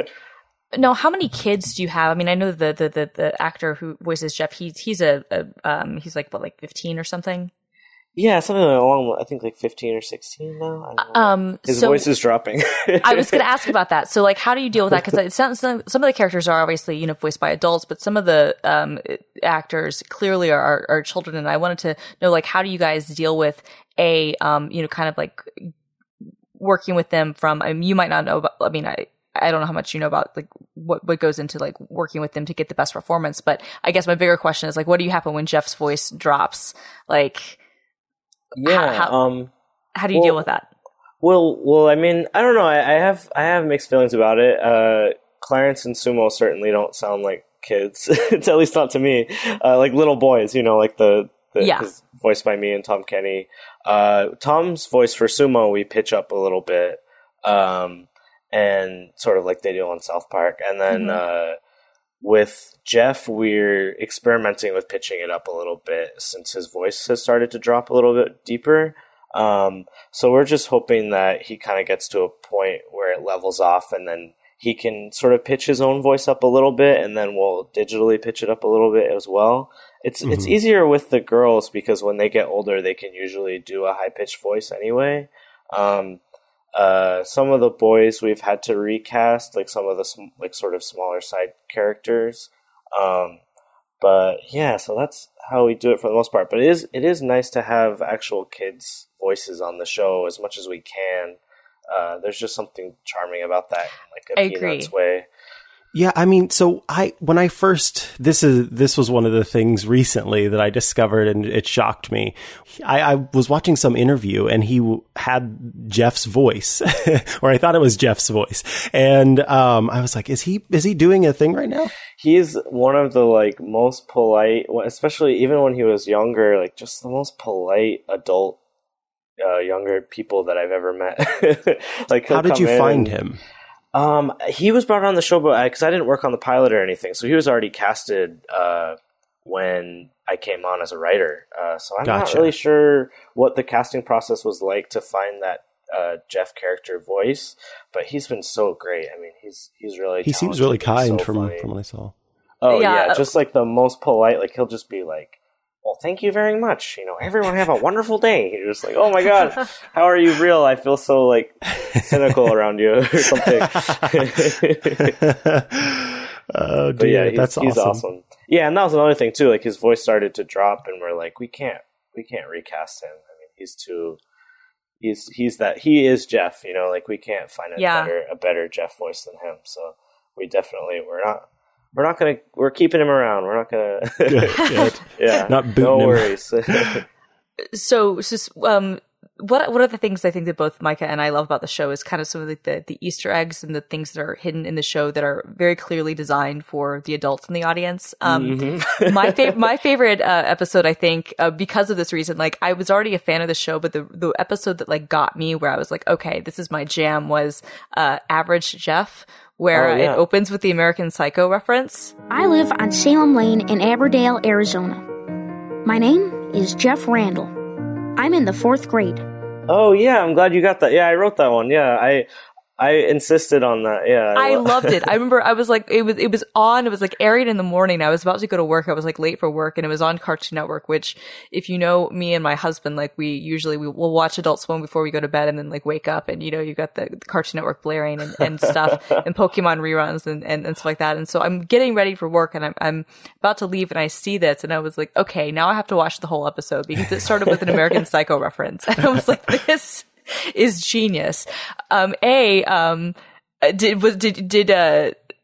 Speaker 1: Now, how many kids do you have? I mean, I know the the the, the actor who voices Jeff. He's he's a, a um he's like what, like fifteen or something.
Speaker 3: Yeah, something along, I think like fifteen or sixteen now. I don't know.
Speaker 1: Um,
Speaker 3: His
Speaker 1: so
Speaker 3: voice is dropping.
Speaker 1: I was going to ask about that. So, like, how do you deal with that? Because it sounds some, some of the characters are obviously, you know, voiced by adults, but some of the um, actors clearly are, are, are children. And I wanted to know, like, how do you guys deal with a, um, you know, kind of like working with them from? I mean, you might not know about. I mean, I. I don't know how much you know about like what, what goes into like working with them to get the best performance, but I guess my bigger question is like, what do you happen when Jeff's voice drops? Like,
Speaker 3: yeah,
Speaker 1: how,
Speaker 3: um,
Speaker 1: how do you
Speaker 3: well,
Speaker 1: deal with that?
Speaker 3: Well, well, I mean, I don't know. I, I have I have mixed feelings about it. Uh, Clarence and Sumo certainly don't sound like kids. It's at least not to me. Uh, like little boys, you know, like the, the
Speaker 1: yeah.
Speaker 3: voiced by me and Tom Kenny. Uh, Tom's voice for Sumo we pitch up a little bit. Um, and sort of like they do on South Park. And then mm-hmm. uh, with Jeff, we're experimenting with pitching it up a little bit since his voice has started to drop a little bit deeper. Um, so we're just hoping that he kind of gets to a point where it levels off, and then he can sort of pitch his own voice up a little bit, and then we'll digitally pitch it up a little bit as well. It's mm-hmm. it's easier with the girls because when they get older, they can usually do a high-pitched voice anyway. Um, Uh, some of the boys we've had to recast, like some of the sm- like sort of smaller side characters. Um, but yeah, so that's how we do it for the most part. But it is it is nice to have actual kids' voices on the show as much as we can. Uh, there's just something charming about that, in like a
Speaker 1: I
Speaker 3: Peanuts
Speaker 1: agree.
Speaker 3: way.
Speaker 2: Yeah, I mean, so I when I first this is this was one of the things recently that I discovered, and it shocked me. I, I was watching some interview, and he w- had Jeff's voice, or I thought it was Jeff's voice, and um, I was like, "Is he is he doing a thing right now?"
Speaker 3: He's one of the like most polite, especially even when he was younger, like just the most polite adult uh, younger people that I've ever met. Like,
Speaker 2: how did you find him?
Speaker 3: Um, he was brought on the show, but because I, I didn't work on the pilot or anything, so he was already casted uh, when I came on as a writer. Uh, so I'm
Speaker 2: Gotcha.
Speaker 3: not really sure what the casting process was like to find that uh, Jeff character voice, but he's been so great. I mean, he's he's really
Speaker 2: he
Speaker 3: talented.
Speaker 2: seems really kind
Speaker 3: so
Speaker 2: from
Speaker 3: funny.
Speaker 2: from what I saw.
Speaker 3: Oh
Speaker 1: Yeah.
Speaker 3: yeah, just like the most polite. Like he'll just be like, "Well, thank you very much. You know, everyone have a wonderful day." You're just like, "Oh my god, how are you real? I feel so like cynical around you or something."
Speaker 2: Oh dear,
Speaker 3: but yeah, he's,
Speaker 2: that's
Speaker 3: he's
Speaker 2: awesome.
Speaker 3: awesome. Yeah, and that was another thing too. Like his voice started to drop, and we're like, we can't, we can't recast him. I mean, he's too, he's he's that he is Jeff. You know, like we can't find a
Speaker 1: Yeah.
Speaker 3: better a better Jeff voice than him. So we definitely we're not. We're not gonna. We're keeping him around. We're not gonna.
Speaker 2: Good, good.
Speaker 3: Yeah,
Speaker 2: Not booting
Speaker 3: no
Speaker 2: him.
Speaker 3: worries.
Speaker 1: So, so um, what what are the things I think that both Micah and I love about the show is kind of some of the, the, the Easter eggs and the things that are hidden in the show that are very clearly designed for the adults in the audience. Um,
Speaker 3: Mm-hmm.
Speaker 1: my favorite my favorite uh, episode, I think, uh, because of this reason, like I was already a fan of the show, but the the episode that like got me where I was like, okay, this is my jam was uh, Average Jeff, where
Speaker 3: Oh, yeah.
Speaker 1: it opens with the American Psycho reference.
Speaker 4: I live on Salem Lane in Aberdale, Arizona. My name is Jeff Randall. I'm in the fourth grade.
Speaker 3: Oh yeah, I'm glad you got that. Yeah, I wrote that one. Yeah, I I insisted on that. Yeah,
Speaker 1: I loved it. I remember I was like, it was, it was on, it was like airing in the morning. I was about to go to work. I was like late for work and it was on Cartoon Network, which if you know me and my husband, like we usually, we will watch Adult Swim before we go to bed and then like wake up and, you know, you got the, the Cartoon Network blaring and, and stuff and Pokemon reruns and, and, and stuff like that. And so I'm getting ready for work and I'm, I'm about to leave and I see this and I was like, okay, now I have to watch the whole episode because it started with an American Psycho reference. And I was like, this is genius. Um, A, um, Did was did did uh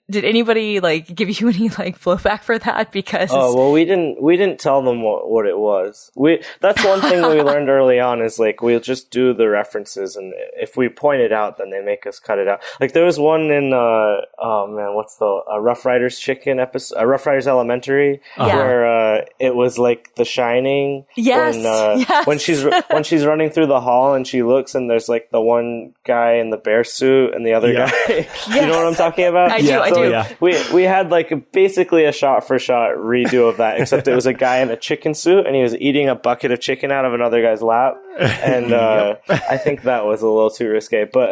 Speaker 1: did anybody like give you any like blowback for that? Because
Speaker 3: oh well, we didn't we didn't tell them what, what it was. We that's one thing we learned early on is like we'll just do the references, and if we point it out, then they make us cut it out. Like there was one in uh oh man, what's the uh, Rough Riders Chicken episode, uh, Rough Riders Elementary,
Speaker 1: Yeah.
Speaker 3: where uh, it was like The Shining.
Speaker 1: Yes,
Speaker 3: when, uh,
Speaker 1: yes.
Speaker 3: when she's when she's running through the hall and she looks and there's like the one guy in the bear suit and the other
Speaker 2: Yeah.
Speaker 3: guy. You know what I'm talking about?
Speaker 1: I do, I
Speaker 3: So
Speaker 1: do.
Speaker 2: yeah.
Speaker 3: We we had like basically a shot for shot redo of that, except it was a guy in a chicken suit and he was eating a bucket of chicken out of another guy's lap, and uh, I think that was a little too risque. But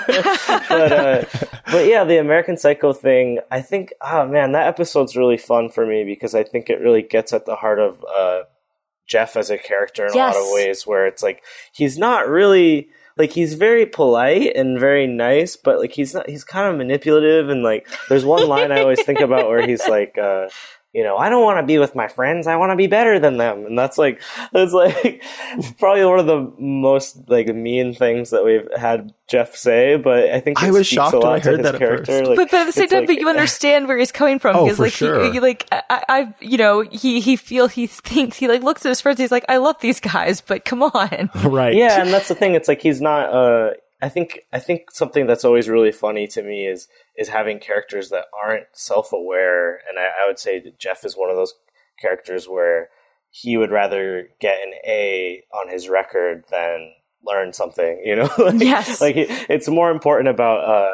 Speaker 3: but uh, but yeah, the American Psycho thing. I think oh man, that episode's really fun for me because I think it really gets at the heart of uh, Jeff as a character in
Speaker 1: Yes.
Speaker 3: a lot of ways, where it's like he's not really. Like, he's very polite and very nice, but, like, he's not, he's kind of manipulative. And, like, there's one line I always think about where he's like, uh, you know, I don't want to be with my friends. I want to be better than them. And that's, like, that's, like, probably one of the most, like, mean things that we've had Jeff say. But I think it
Speaker 2: I was
Speaker 3: speaks
Speaker 2: shocked
Speaker 3: a
Speaker 2: when
Speaker 3: lot
Speaker 2: I heard
Speaker 3: to his
Speaker 2: that at
Speaker 3: character.
Speaker 2: first.
Speaker 3: Like,
Speaker 1: but, but at the same
Speaker 3: it's
Speaker 1: time,
Speaker 3: like-
Speaker 1: but you understand where he's coming from
Speaker 2: Oh,
Speaker 1: because,
Speaker 2: for
Speaker 1: like,
Speaker 2: sure.
Speaker 1: he, he, like, I, I, you know, he he feel he thinks he like looks at his friends. He's like, I love these guys, but come on.
Speaker 2: Right.
Speaker 3: Yeah, and that's the thing. It's like he's not. Uh, I think. I think something that's always really funny to me is is having characters that aren't self aware, and I, I would say that Jeff is one of those characters where he would rather get an A on his record than learn something. You know, like,
Speaker 1: Yes.
Speaker 3: Like it, it's more important about uh,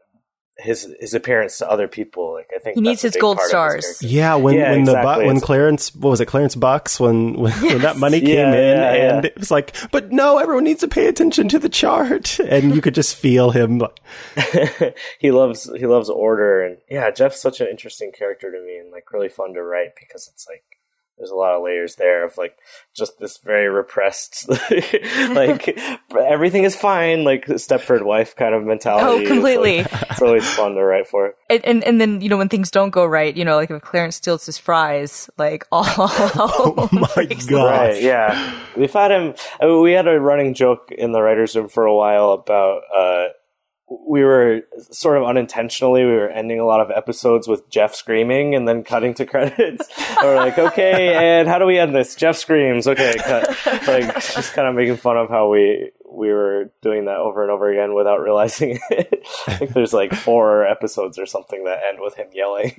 Speaker 3: his his appearance to other people. Like I think
Speaker 1: He needs
Speaker 3: that's a
Speaker 1: his
Speaker 3: big
Speaker 1: gold
Speaker 3: part of his
Speaker 1: stars.
Speaker 3: character.
Speaker 2: Yeah, when
Speaker 3: Yeah,
Speaker 2: when the
Speaker 3: exactly.
Speaker 2: bu- when
Speaker 3: It's-
Speaker 2: Clarence what was it Clarence Bucks when when, when that money came
Speaker 3: Yeah,
Speaker 2: in
Speaker 3: yeah,
Speaker 2: and
Speaker 3: yeah.
Speaker 2: it was like, but no, everyone needs to pay attention to the chart, and you could just feel him. Like,
Speaker 3: he loves he loves order, and yeah, Jeff's such an interesting character to me and like really fun to write because it's like there's a lot of layers there of like just this very repressed like everything is fine like Stepford wife kind of mentality.
Speaker 1: Oh, completely.
Speaker 3: It's, like, it's always fun to write for.
Speaker 1: And, and and then you know when things don't go right, you know, like if Clarence steals his fries, like all.
Speaker 2: oh my gosh!
Speaker 3: Right, yeah. We've had him. I mean, we had a running joke in the writers' room for a while about. Uh, we were sort of unintentionally, we were ending a lot of episodes with Jeff screaming and then cutting to credits. And we're like, okay, and how do we end this? Jeff screams. Okay, cut. Like, just kind of making fun of how we we were doing that over and over again without realizing it. I think there's like four episodes or something that end with him yelling.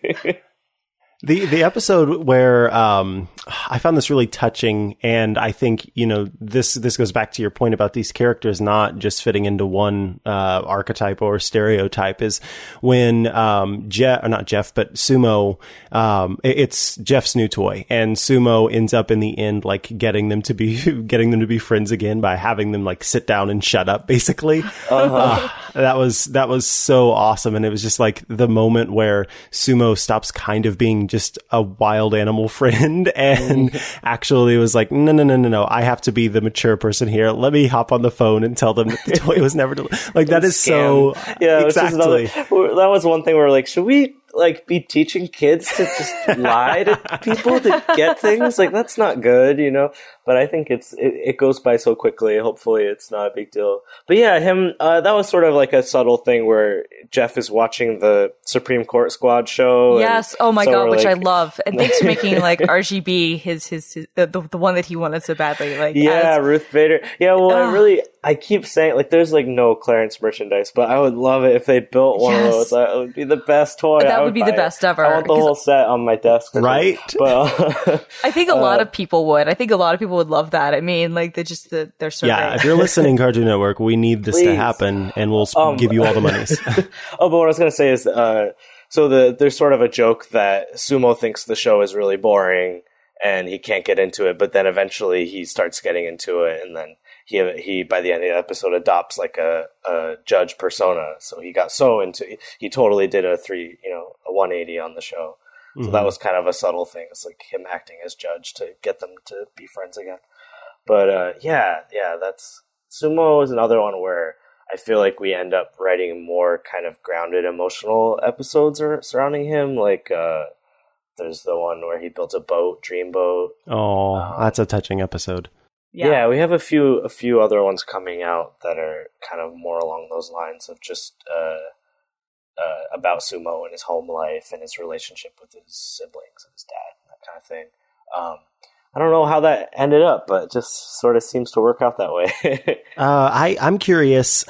Speaker 2: The the episode where um, I found this really touching, and I think you know this this goes back to your point about these characters not just fitting into one uh, archetype or stereotype, is when um, Jeff or not Jeff but Sumo, um, it- it's Jeff's new toy, and Sumo ends up in the end like getting them to be getting them to be friends again by having them like sit down and shut up, basically.
Speaker 3: Uh-huh.
Speaker 2: Uh, that was that was so awesome, and it was just like the moment where Sumo stops kind of being just a wild animal friend and actually was like, no, no, no, no, no. I have to be the mature person here. Let me hop on the phone and tell them that the toy was never del-. Like that is so
Speaker 3: yeah, it's just
Speaker 2: exactly.
Speaker 3: another, that was one thing where like, should we like be teaching kids to just lie to people to get things? Like that's not good, you know. But I think it's it, it goes by so quickly. Hopefully, it's not a big deal. But yeah, him uh, that was sort of like a subtle thing where Jeff is watching the Supreme Court Squad show. and
Speaker 1: Yes. Oh my
Speaker 3: so
Speaker 1: god,
Speaker 3: we're
Speaker 1: which I
Speaker 3: like-
Speaker 1: love. And thanks for making like R G B his his, his the, the the one that he wanted so badly. Like
Speaker 3: Yeah,
Speaker 1: as-
Speaker 3: Ruth Bader. Yeah, well, I
Speaker 1: Ugh.
Speaker 3: really, I keep saying, like, there's, like, no Clarence merchandise, but I would love it if they built one
Speaker 1: Yes.
Speaker 3: of those. That would be the best toy.
Speaker 1: That
Speaker 3: I
Speaker 1: would be the
Speaker 3: buy it.
Speaker 1: best ever,
Speaker 3: I want the
Speaker 1: 'cause-
Speaker 3: whole set on my desk.
Speaker 2: Right?
Speaker 3: But, uh,
Speaker 1: I think a lot of people would. I think a lot of people would love that. I mean, like they just the, they're so
Speaker 2: Yeah,
Speaker 1: great.
Speaker 2: if you're listening, Cartoon Network, we need this to
Speaker 3: Please.
Speaker 2: happen, and we'll sp-
Speaker 3: Um,
Speaker 2: give you all the monies.
Speaker 3: oh, but what I was going to say is, uh, so the, there's sort of a joke that Sumo thinks the show is really boring and he can't get into it, but then eventually he starts getting into it, and then he, he by the end of the episode adopts like a, a judge persona. So he got so into, he totally did a three, you know, a one eighty on the show. So
Speaker 2: Mm-hmm.
Speaker 3: that was kind of a subtle thing. It's like him acting as judge to get them to be friends again. But uh, yeah, yeah, that's Sumo is another one where I feel like we end up writing more kind of grounded emotional episodes or, surrounding him. Like uh, there's the one where he built a boat, Dreamboat.
Speaker 2: Oh, that's a touching episode.
Speaker 3: Yeah. we have a few a few other ones coming out that are kind of more along those lines of just uh, uh, about sumo and his home life and his relationship with his siblings and his dad and that kind of thing. Um, I don't know how that ended up, but it just sort of seems to work out that way.
Speaker 2: uh, I, I'm curious.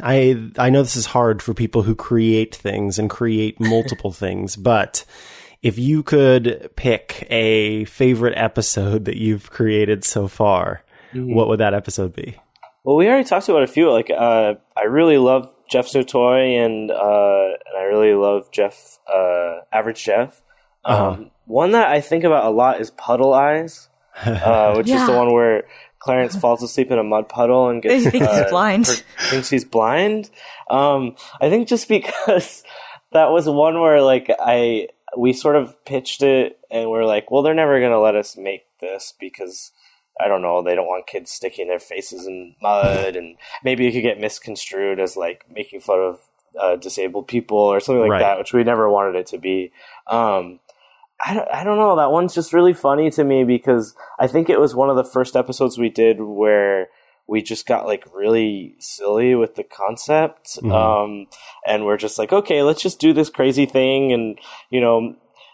Speaker 2: I I know this is hard for people who create things and create multiple things, but if you could pick a favorite episode that you've created so far, mm-hmm. what would that episode be?
Speaker 3: Well, we already talked about a few. Like, uh, I really love Jeff's New Toy, and uh, and I really love Jeff, uh, Average Jeff. Um, uh-huh. One that I think about a lot is Puddle Eyes. Uh, which yeah. is the one where Clarence falls asleep in a mud puddle and gets
Speaker 1: he thinks
Speaker 3: uh,
Speaker 1: he's blind.
Speaker 3: Per- thinks he's blind. Um, I think just because that was one where like I we sort of pitched it and we're like, well, they're never going to let us make this because I don't know, they don't want kids sticking their faces in mud, and maybe it could get misconstrued as like making fun of uh, disabled people or something like right. that, which we never wanted it to be. Um, I don't, I don't know. That one's just really funny to me because I think it was one of the first episodes we did where we just got like really silly with the concept. Mm-hmm. Um, and we're just like, okay, let's just do this crazy thing. And, you know,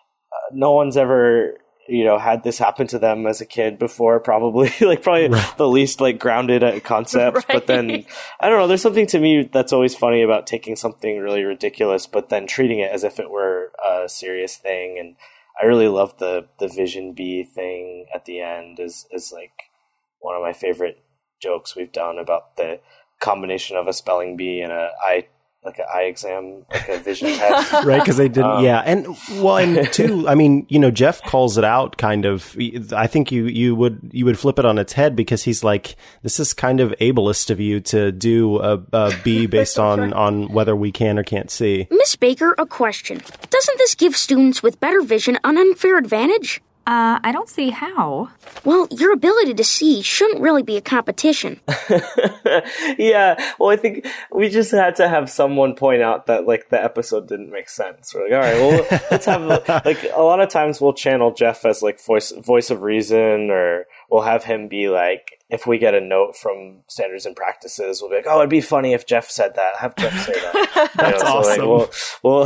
Speaker 3: no one's ever, you know, had this happen to them as a kid before, probably like probably right. the least like grounded at concept. Right. But then I don't know, there's something to me that's always funny about taking something really ridiculous, but then treating it as if it were a serious thing. And I really love the the Vision Bee thing at the end is is like one of my favorite jokes we've done about the combination of a spelling bee and a eye like an eye exam, like a vision test.
Speaker 2: Right, because they didn't, um, yeah. And, well, and two, I mean, you know, Jeff calls it out kind of, I think you, you would, you would flip it on its head because he's like, this is kind of ableist of you to do a, a B based on, on whether we can or can't see.
Speaker 4: Miss Baker, a question. Doesn't this give students with better vision an unfair advantage?
Speaker 9: Uh, I don't see how.
Speaker 4: Well, your ability to see shouldn't really be a competition.
Speaker 3: Yeah, well, I think we just had to have someone point out that, like, the episode didn't make sense. We're like, all right, well, let's have, like, a lot of times we'll channel Jeff as, like, voice voice of reason, or we'll have him be, like, if we get a note from Standards and Practices, we'll be like, oh, it'd be funny if Jeff said that. Have Jeff say that.
Speaker 2: That's
Speaker 3: you know,
Speaker 2: awesome.
Speaker 3: So, like,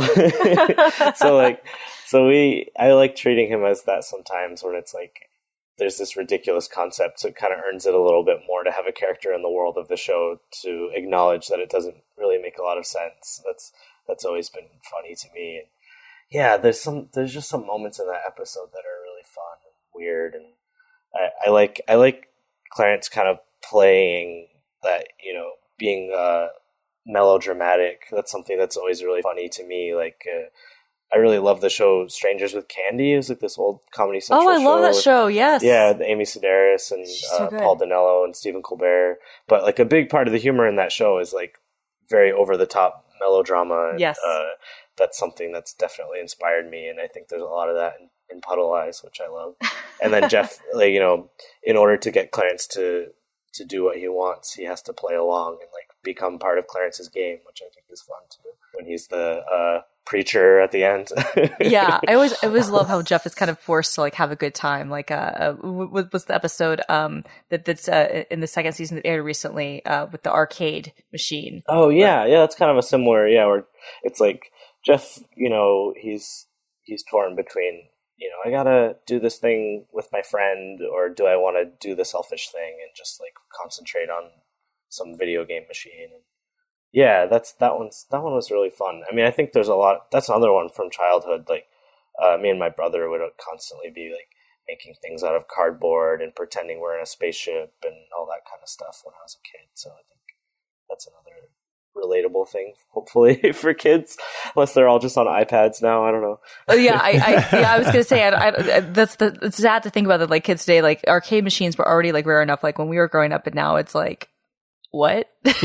Speaker 3: we'll, we'll so, like... So we, I like treating him as that sometimes when it's like, there's this ridiculous concept, so it kind of earns it a little bit more to have a character in the world of the show to acknowledge that it doesn't really make a lot of sense. That's, that's always been funny to me. And yeah, there's some, there's just some moments in that episode that are really fun and weird. And I, I like, I like Clarence kind of playing that, you know, being, uh, melodramatic. That's something that's always really funny to me. Like, uh, I really love the show Strangers with Candy. It was like this old Comedy Central show.
Speaker 1: Oh, I love that
Speaker 3: with,
Speaker 1: show, yes.
Speaker 3: Yeah, Amy Sedaris and
Speaker 1: so
Speaker 3: uh, Paul Dinello and Stephen Colbert. But like a big part of the humor in that show is like very over-the-top melodrama. And,
Speaker 1: yes.
Speaker 3: Uh, that's something that's definitely inspired me, and I think there's a lot of that in, in Puddle Eyes, which I love. And then Jeff, like, you know, in order to get Clarence to, to do what he wants, he has to play along and like become part of Clarence's game, which I think is fun too. When he's the... Uh, preacher at the end.
Speaker 1: Yeah, I always I always love how Jeff is kind of forced to like have a good time. Like, uh, uh what was the episode um that that's uh, in the second season that aired recently uh with the arcade machine?
Speaker 3: Oh yeah, yeah, that's kind of a similar. Yeah, where it's like Jeff, you know, he's he's torn between, you know, I gotta do this thing with my friend, or do I want to do the selfish thing and just like concentrate on some video game machine. And yeah, that's that one's that one was really fun. I mean, I think there's a lot. That's another one from childhood. Like, uh, me and my brother would constantly be like making things out of cardboard and pretending we're in a spaceship and all that kind of stuff when I was a kid. So I think that's another relatable thing, hopefully, for kids, unless they're all just on iPads now. I don't know.
Speaker 1: Oh yeah, I, I yeah, I was gonna say, I, I, that's the it's sad to think about that. Like kids today, like arcade machines were already like rare enough. Like when we were growing up, and now it's like, what?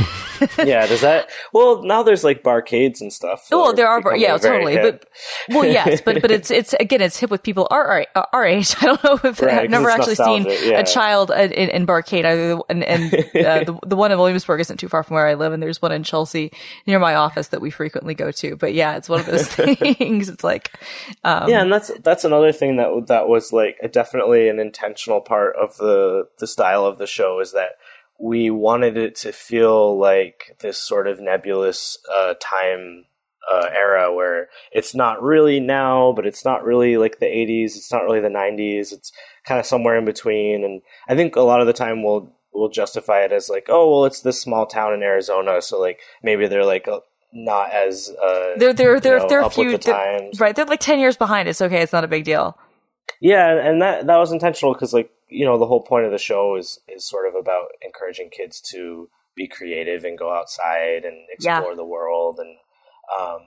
Speaker 3: Yeah, does that? Well, now there's like barcades and stuff.
Speaker 1: Well, there are, bar- yeah, totally.
Speaker 3: Hip.
Speaker 1: But well, yes, but but it's it's again, it's hip with people our our, our age. I don't know if
Speaker 3: right,
Speaker 1: I've never actually
Speaker 3: nostalgic.
Speaker 1: seen
Speaker 3: yeah.
Speaker 1: a child in, in barcade. Either, and and uh, the the one in Williamsburg isn't too far from where I live, and there's one in Chelsea near my office that we frequently go to. But yeah, it's one of those things. It's like, um,
Speaker 3: yeah, and that's that's another thing that that was like a, definitely an intentional part of the the style of the show, is that we wanted it to feel like this sort of nebulous uh, time uh, era where it's not really now, but it's not really like the eighties. It's not really the nineties. It's kind of somewhere in between. And I think a lot of the time we'll we'll justify it as like, oh, well, it's this small town in Arizona, so like maybe they're like a, not as uh,
Speaker 1: they're they're they're
Speaker 3: you know,
Speaker 1: they're a
Speaker 3: up with
Speaker 1: few
Speaker 3: the times.
Speaker 1: right. They're like ten years behind. It's okay. It's not a big deal.
Speaker 3: Yeah, and that that was intentional because like you know the whole point of the show is is sort of about encouraging kids to be creative and go outside and explore
Speaker 1: Yeah.
Speaker 3: the world. And um,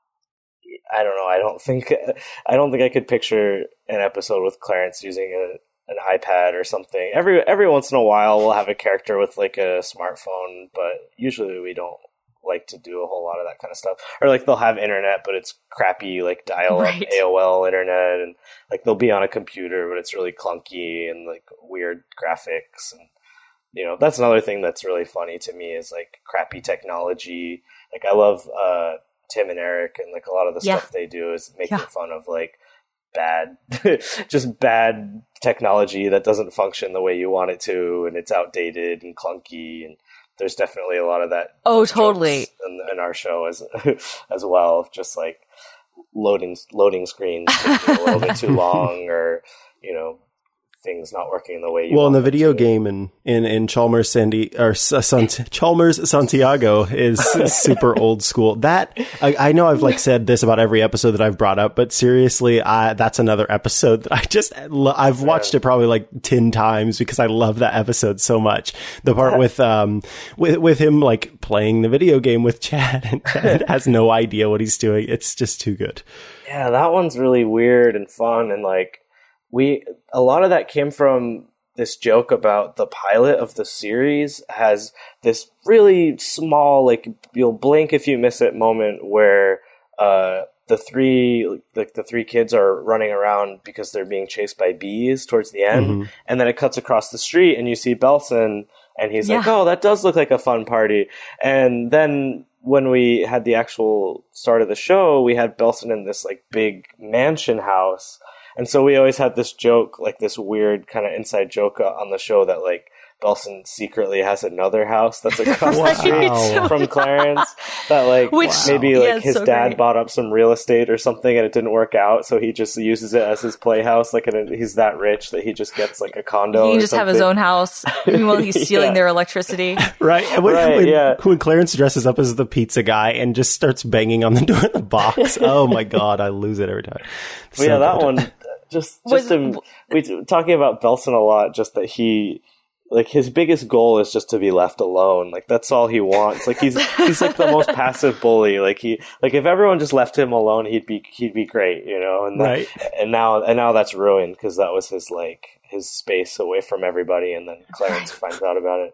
Speaker 3: I don't know. I don't think I don't think I could picture an episode with Clarence using a an iPad or something. Every every once in a while, we'll have a character with like a smartphone, but usually we don't like to do a whole lot of that kind of stuff. Or like they'll have internet, but it's crappy like dial-up
Speaker 1: Right.
Speaker 3: A O L internet, and like they'll be on a computer, but it's really clunky and like weird graphics. And you know, that's another thing that's really funny to me is like crappy technology. Like I love uh, Tim and Eric, and like a lot of the
Speaker 1: Yeah.
Speaker 3: stuff they do is making
Speaker 1: Yeah.
Speaker 3: fun of like bad, just bad technology that doesn't function the way you want it to, and it's outdated and clunky. And there's definitely a lot of that.
Speaker 1: Oh,
Speaker 3: those
Speaker 1: totally.
Speaker 3: jokes in, in our show as as well, of just like loading loading screens taking a little bit too long, or you know, things not working the way you
Speaker 2: Well, in
Speaker 3: want
Speaker 2: the
Speaker 3: them
Speaker 2: video
Speaker 3: to.
Speaker 2: game in, in, in Chalmers Sandy or S- Sant- Chalmers Santiago is super old school. That I, I know I've like said this about every episode that I've brought up, but seriously, I, that's another episode that I just lo- I've watched it probably like ten times because I love that episode so much. The part with um with with him like playing the video game with Chad, and Chad has no idea what he's doing. It's just too good.
Speaker 3: Yeah, that one's really weird and fun, and like we a lot of that came from this joke about the pilot of the series has this really small, like you'll blink if you miss it moment where uh the three like the three kids are running around because they're being chased by bees towards the end,
Speaker 2: Mm-hmm.
Speaker 3: and then it cuts across the street and you see Belson, and he's like,
Speaker 1: Yeah.
Speaker 3: oh, that does look like a fun party. And then when we had the actual start of the show, we had Belson in this like big mansion house. And so we always had this joke, like this weird kind of inside joke on the show that like Belson secretly has another house that's across the street
Speaker 2: Wow.
Speaker 3: from Clarence. That like
Speaker 1: Which-
Speaker 3: maybe
Speaker 1: Wow.
Speaker 3: like
Speaker 1: Yeah, it's
Speaker 3: his
Speaker 1: so
Speaker 3: dad
Speaker 1: great.
Speaker 3: bought up some real estate or something and it didn't work out, so he just uses it as his playhouse. Like, and he's that rich that he just gets like a condo.
Speaker 1: He can
Speaker 3: or
Speaker 1: just have his
Speaker 3: something.
Speaker 1: own house. Meanwhile, he's stealing
Speaker 3: Yeah.
Speaker 1: their electricity.
Speaker 2: Right. And when,
Speaker 3: Right,
Speaker 2: when,
Speaker 3: yeah.
Speaker 2: when Clarence dresses up as the pizza guy and just starts banging on the door of the box. Oh my God. I lose it every time.
Speaker 3: But yeah,
Speaker 2: So
Speaker 3: that
Speaker 2: good.
Speaker 3: one just
Speaker 1: Was-
Speaker 3: just him, we talking about Belson a lot. Just that he, like, his biggest goal is just to be left alone. Like, that's all he wants. Like, he's he's like the most passive bully. Like he like if everyone just left him alone, he'd be he'd be great, you know. And that,
Speaker 2: Right.
Speaker 3: and now and now that's ruined because that was his like his space away from everybody. And then Clarence finds out about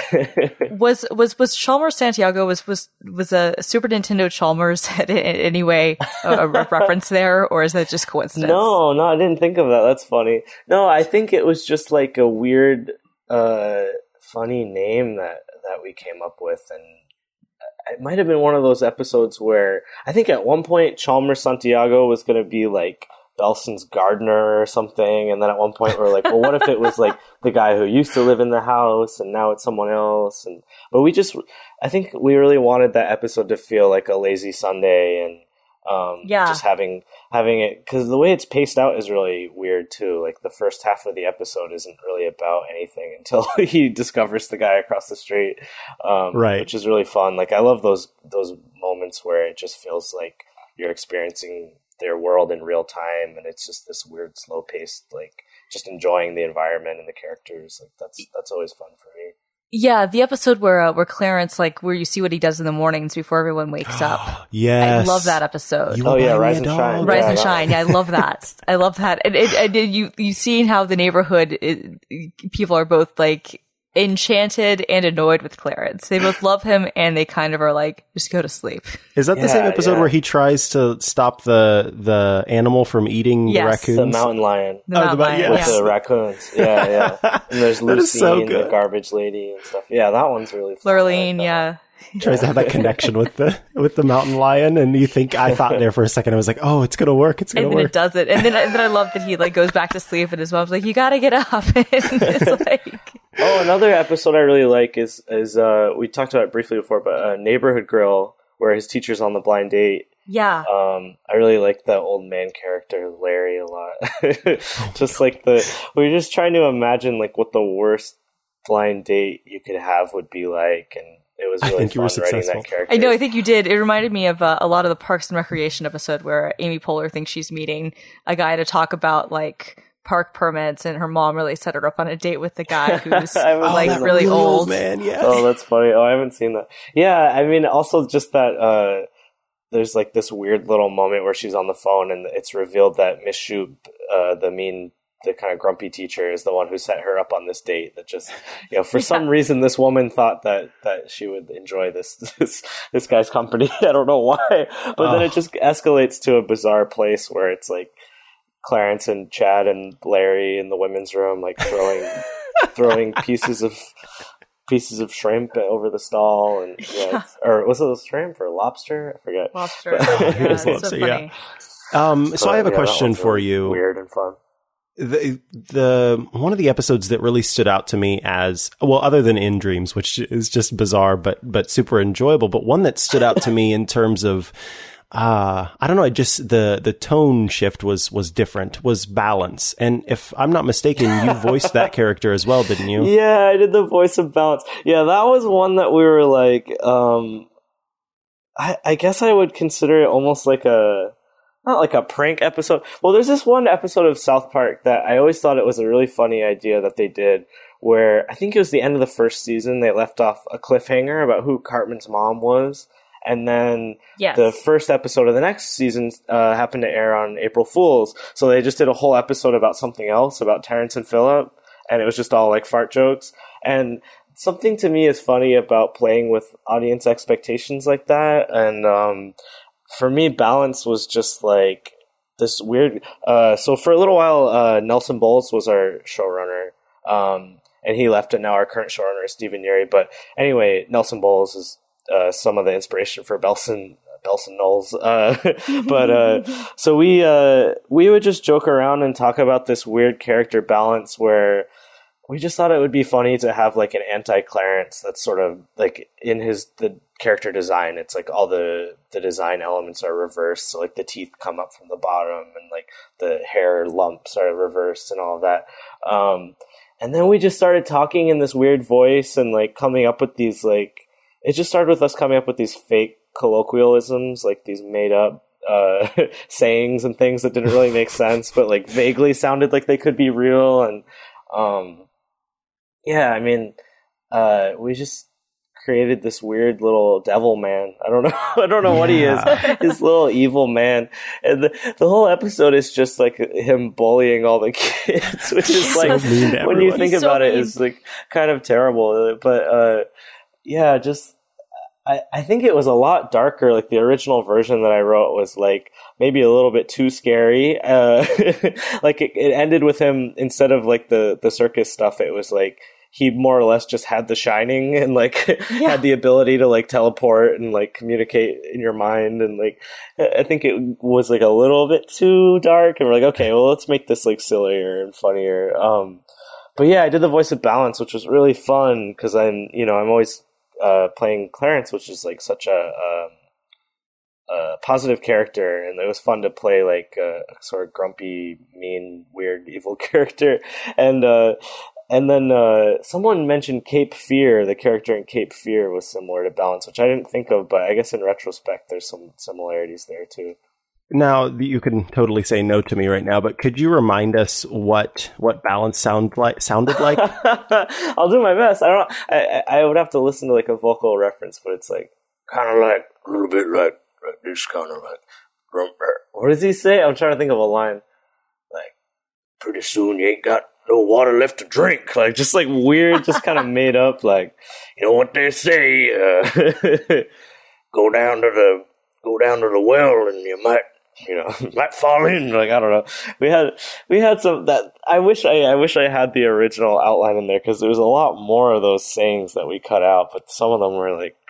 Speaker 3: it.
Speaker 1: Was was was Chalmers Santiago was was was a Super Nintendo Chalmers in any way a, a re- reference there, or is that just coincidence?
Speaker 3: No, no, I didn't think of that. That's funny. No, I think it was just like a weird, uh, funny name that, that we came up with. And it might have been one of those episodes where I think at one point Chalmers Santiago was going to be like Belson's gardener or something. And then at one point we we're like, well, what if it was like the guy who used to live in the house and now it's someone else? And, but we just, I think we really wanted that episode to feel like a lazy Sunday, and, um,
Speaker 1: Yeah.
Speaker 3: just having, having it, cause the way it's paced out is really weird too. Like the first half of the episode isn't really about anything until he discovers the guy across the street. Um,
Speaker 2: Right.
Speaker 3: which is really fun. Like I love those, those moments where it just feels like you're experiencing their world in real time, and it's just this weird, slow paced, like just enjoying the environment and the characters. Like that's that's always fun for me.
Speaker 1: Yeah, the episode where uh, where Clarence, like, where you see what he does in the mornings before everyone wakes up.
Speaker 2: Yes.
Speaker 1: I love that episode.
Speaker 2: You
Speaker 3: Oh,
Speaker 2: will
Speaker 3: yeah,
Speaker 2: buy me
Speaker 3: Rise
Speaker 2: a
Speaker 3: and
Speaker 2: dog.
Speaker 3: Shine.
Speaker 1: Rise
Speaker 3: Yeah,
Speaker 1: and
Speaker 3: that
Speaker 1: Shine. Yeah, I love that. I love that. And, and, and you you seeing how the neighborhood it, people are both like enchanted and annoyed with Clarence. They both love him, and they kind of are like, just go to sleep.
Speaker 2: Is that the same
Speaker 3: Yeah,
Speaker 2: episode
Speaker 3: yeah.
Speaker 2: where he tries to stop the the animal from eating
Speaker 1: Yes.
Speaker 2: the
Speaker 3: The
Speaker 2: raccoons?
Speaker 3: mountain lion
Speaker 1: The
Speaker 2: Oh, the
Speaker 1: mountain
Speaker 2: ma-
Speaker 1: lion,
Speaker 2: yes.
Speaker 3: with
Speaker 1: yeah.
Speaker 3: the raccoons. Yeah, yeah. And there's
Speaker 2: That is
Speaker 3: Lucine,
Speaker 2: so
Speaker 3: the
Speaker 2: good.
Speaker 3: garbage lady and stuff. Yeah, that one's really fun. I like
Speaker 1: Flurleen,
Speaker 3: that
Speaker 1: yeah.
Speaker 3: one.
Speaker 2: Tries to have that connection with the with the mountain lion, and you think I thought there for a second I was like, oh, it's gonna work, it's gonna
Speaker 1: And then it
Speaker 2: work.
Speaker 1: does it. And then, and then I love that he like goes back to sleep, and his mom's like, you gotta get up. And it's like,
Speaker 3: Oh, another episode I really like is is uh we talked about it briefly before, but uh, Neighborhood Grill, where his teacher's on the blind date,
Speaker 1: Yeah.
Speaker 3: Um, I really like the old man character, Larry, a lot. Just like the, we were just trying to imagine like what the worst blind date you could have would be like, and it was really
Speaker 2: I think you
Speaker 3: fun
Speaker 2: were
Speaker 3: writing
Speaker 2: successful.
Speaker 3: that character.
Speaker 1: I know, I think you did. It reminded me of uh, a lot of the Parks and Recreation episode where Amy Poehler thinks she's meeting a guy to talk about like park permits, and her mom really set her up on a date with the guy who's like
Speaker 2: oh,
Speaker 1: really old.
Speaker 2: Man, yeah.
Speaker 3: Oh, that's funny. Oh, I haven't seen that. Yeah, I mean, also just that uh, there's like this weird little moment where she's on the phone and it's revealed that Miss Shoop, uh, the mean, the kind of grumpy teacher, is the one who set her up on this date. That just, you know, for yeah. some reason, this woman thought that that she would enjoy this this this guy's company. I don't know why, but oh. then it just escalates to a bizarre place where it's like Clarence and Chad and Larry in the women's room, like throwing throwing pieces of pieces of shrimp over the stall, and yeah, or was it a shrimp or lobster? I forget.
Speaker 1: Lobster. But, yeah, it's
Speaker 2: lobster,
Speaker 1: so funny.
Speaker 2: Yeah. Um, so, so I have a
Speaker 3: yeah,
Speaker 2: question for
Speaker 3: really
Speaker 2: you.
Speaker 3: Weird and fun.
Speaker 2: The the one of the episodes that really stood out to me as well, other than In Dreams, which is just bizarre but but super enjoyable, but one that stood out to me in terms of uh I don't know, I just the the tone shift was was different, was Balance. And if I'm not mistaken, you voiced that character as well, didn't you?
Speaker 3: Yeah, I did the voice of Balance. Yeah, that was one that we were like, um I I guess I would consider it almost like a not like a prank episode. Well, there's this one episode of South Park that I always thought it was a really funny idea that they did, where I think it was the end of the first season, they left off a cliffhanger about who Cartman's mom was. And then
Speaker 1: yes.
Speaker 3: the first episode of the next season uh, happened to air on April Fool's. So they just did a whole episode about something else, about Terrence and Phillip. And it was just all like fart jokes. And something to me is funny about playing with audience expectations like that. And um, for me, Balance was just like this weird... Uh, so for a little while, uh, Nelson Bowles was our showrunner. Um, and he left, and now our current showrunner is Stephen Yeary. But anyway, Nelson Bowles is... Uh, some of the inspiration for Belson Belson Knowles, uh, but uh, so we uh, we would just joke around and talk about this weird character Balance, where we just thought it would be funny to have like an anti-Clarence that's sort of like in his the character design. It's like all the the design elements are reversed, so like the teeth come up from the bottom and like the hair lumps are reversed and all of that. Um, and then we just started talking in this weird voice and like coming up with these like. It just started with us coming up with these fake colloquialisms, like these made up uh, sayings and things that didn't really make sense, but like vaguely sounded like they could be real. And um, yeah, I mean, uh, we just created this weird little devil man. I don't know. I don't know yeah. what he is. This little evil man. And the, the whole episode is just like him bullying all the kids, which is like, so when you think He's about so it, it's like kind of terrible. But uh, yeah, just, I, I think it was a lot darker. Like the original version that I wrote was like maybe a little bit too scary. Uh, like it, it ended with him, instead of like the, the circus stuff, it was like, he more or less just had the Shining and like yeah. had the ability to like teleport and like communicate in your mind. And like, I think it was like a little bit too dark, and we're like, okay, well, let's make this like sillier and funnier. Um, but yeah, I did the voice of Balance, which was really fun because I'm, you know, I'm always uh, playing Clarence, which is like such a, a, a positive character. And it was fun to play like a, a sort of grumpy, mean, weird, evil character. And, uh, And then uh, someone mentioned Cape Fear. The character in Cape Fear was similar to Balance, which I didn't think of, but I guess in retrospect, there's some similarities there too.
Speaker 2: Now, you can totally say no to me right now, but could you remind us what what Balance sound like sounded like?
Speaker 3: I'll do my best. I don't. I I would have to listen to like a vocal reference, but it's like kind of like a little bit like, like this, kind of like. What does he say? I'm trying to think of a line. Like, pretty soon you ain't got no water left to drink. Like, just like weird, just kind of made up, like, you know what they say, uh, go down to the, go down to the well and you might, you know, might fall in. Like, I don't know. We had, we had some that, I wish I, I wish I had the original outline in there, because there was a lot more of those sayings that we cut out, but some of them were like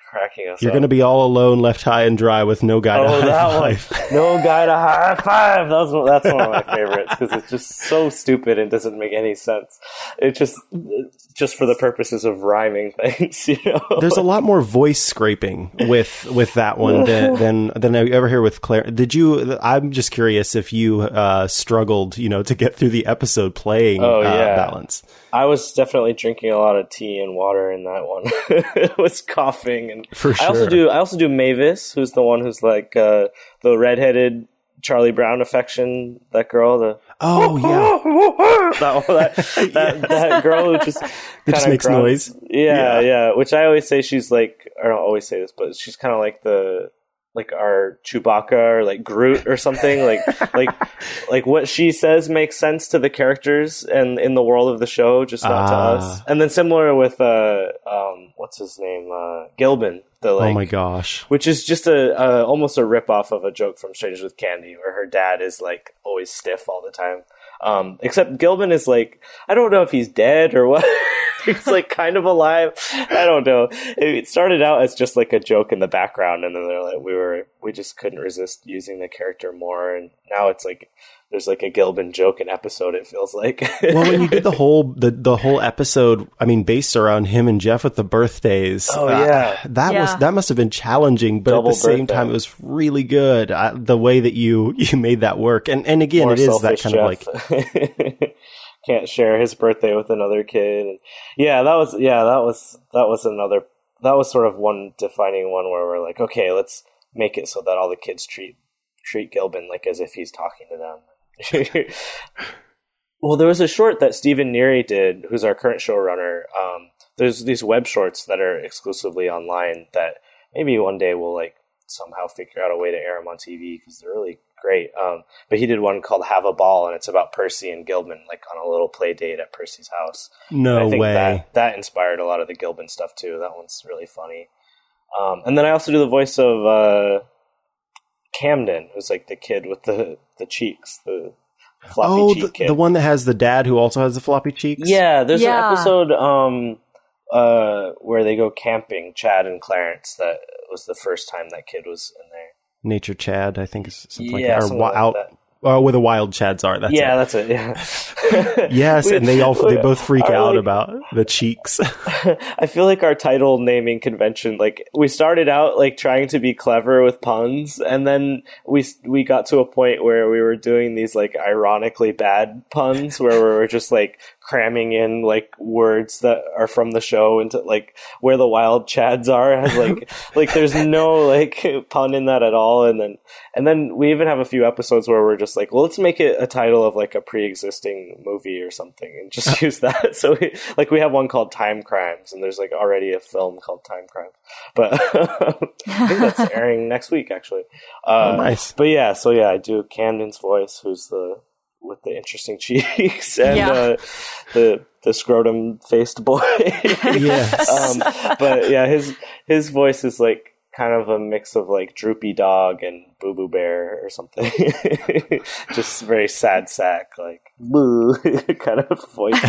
Speaker 3: cracking us
Speaker 2: You're
Speaker 3: up.
Speaker 2: going to be all alone, left high and dry with no guy
Speaker 3: oh,
Speaker 2: to high
Speaker 3: that
Speaker 2: five.
Speaker 3: one. No guy to high five. That's one, that's one of my favorites because it's just so stupid and doesn't make any sense. It's just just for the purposes of rhyming things, you know.
Speaker 2: There's a lot more voice scraping with with that one than than, than I ever hear with Claire. Did you? I'm just curious if you uh, struggled, you know, to get through the episode playing
Speaker 3: oh,
Speaker 2: uh,
Speaker 3: yeah.
Speaker 2: balance.
Speaker 3: I was definitely drinking a lot of tea and water in that one. I was coughing, and
Speaker 2: For
Speaker 3: I also
Speaker 2: sure.
Speaker 3: do. I also do Mavis, who's the one who's like uh, the redheaded Charlie Brown affection. That girl, the
Speaker 2: Oh yeah,
Speaker 3: that that that, that girl who just
Speaker 2: It just
Speaker 3: kinda
Speaker 2: makes
Speaker 3: grunts.
Speaker 2: noise.
Speaker 3: Yeah,
Speaker 2: Yeah.
Speaker 3: yeah. Which I always say she's like. I don't always say this, but she's kind of like the. Like our Chewbacca or like Groot or something, like like like what she says makes sense to the characters and in the world of the show, just not to
Speaker 2: Ah.
Speaker 3: us. And then similar with uh um what's his name uh Gilbin, the like
Speaker 2: oh my gosh.
Speaker 3: which is just a, a almost a rip off of a joke from Strangers with Candy, where her dad is like always stiff all the time. Um, except Gilbin is like, I don't know if he's dead or what. He's like kind of alive. I don't know. It started out as just like a joke in the background, and then they're like, we were, we just couldn't resist using the character more, and now it's like there's like a Gilbin joke an episode. It feels like.
Speaker 2: Well, when you did the whole the, the whole episode, I mean, based around him and Jeff with the birthdays.
Speaker 3: Oh, yeah.
Speaker 2: that
Speaker 1: Yeah.
Speaker 2: was that must have been challenging, but
Speaker 3: Double
Speaker 2: at the same
Speaker 3: birthday.
Speaker 2: time, it was really good. I, the way that you you made that work, and and again,
Speaker 3: More
Speaker 2: it is that
Speaker 3: selfish
Speaker 2: kind of like.
Speaker 3: Jeff. Can't share his birthday with another kid. And yeah, that was yeah, that was that was another that was sort of one defining one where we're like, okay, let's make it so that all the kids treat treat Gilbin like as if he's talking to them. Well, there was a short that Stephen Neary did, who's our current showrunner. Um, there's these web shorts that are exclusively online that maybe one day we'll like somehow figure out a way to air them on T V because they're really great. Um, but he did one called Have a Ball, and it's about Percy and Gilbin, like on a little play date at Percy's house.
Speaker 2: No
Speaker 3: And I think
Speaker 2: way.
Speaker 3: That, that inspired a lot of the Gilbin stuff too. That one's really funny. Um, and then I also do the voice of uh, Camden, who's like the kid with the, the cheeks, the floppy
Speaker 2: Oh,
Speaker 3: cheek
Speaker 2: the,
Speaker 3: kid.
Speaker 2: the one that has the dad who also has the floppy cheeks.
Speaker 3: Yeah, there's
Speaker 1: Yeah.
Speaker 3: an episode um, uh, where they go camping, Chad and Clarence. That was the first time that kid was in there.
Speaker 2: Nature Chad, I think is something
Speaker 3: Yeah,
Speaker 2: like that, or
Speaker 3: something
Speaker 2: wi-
Speaker 3: like
Speaker 2: out,
Speaker 3: that.
Speaker 2: or where the wild Chads are. That's
Speaker 3: yeah,
Speaker 2: it.
Speaker 3: that's it. Yeah.
Speaker 2: Yes, and they all they both freak
Speaker 3: Our,
Speaker 2: out
Speaker 3: like,
Speaker 2: about the cheeks.
Speaker 3: I feel like our title naming convention, like we started out like trying to be clever with puns, and then we we got to a point where we were doing these like ironically bad puns, where we were just like cramming in like words that are from the show into like where the wild Chads are. Has like like there's no like pun in that at all, and then and then we even have a few episodes where we're just like, well, let's make it a title of like a pre-existing movie or something, and just use that. So we, like we have one called Time Crimes, and there's like already a film called Time Crimes, but I think that's airing next week actually. Uh,
Speaker 2: Oh, nice.
Speaker 3: But yeah, so yeah, I do Camden's voice, who's the with the interesting cheeks and
Speaker 1: Yeah.
Speaker 3: uh, the the scrotum faced boy.
Speaker 2: Yes.
Speaker 3: um, but yeah, his his voice is like kind of a mix of like Droopy Dog and Boo Boo Bear or something. Just very sad sack, like boo kind of voice.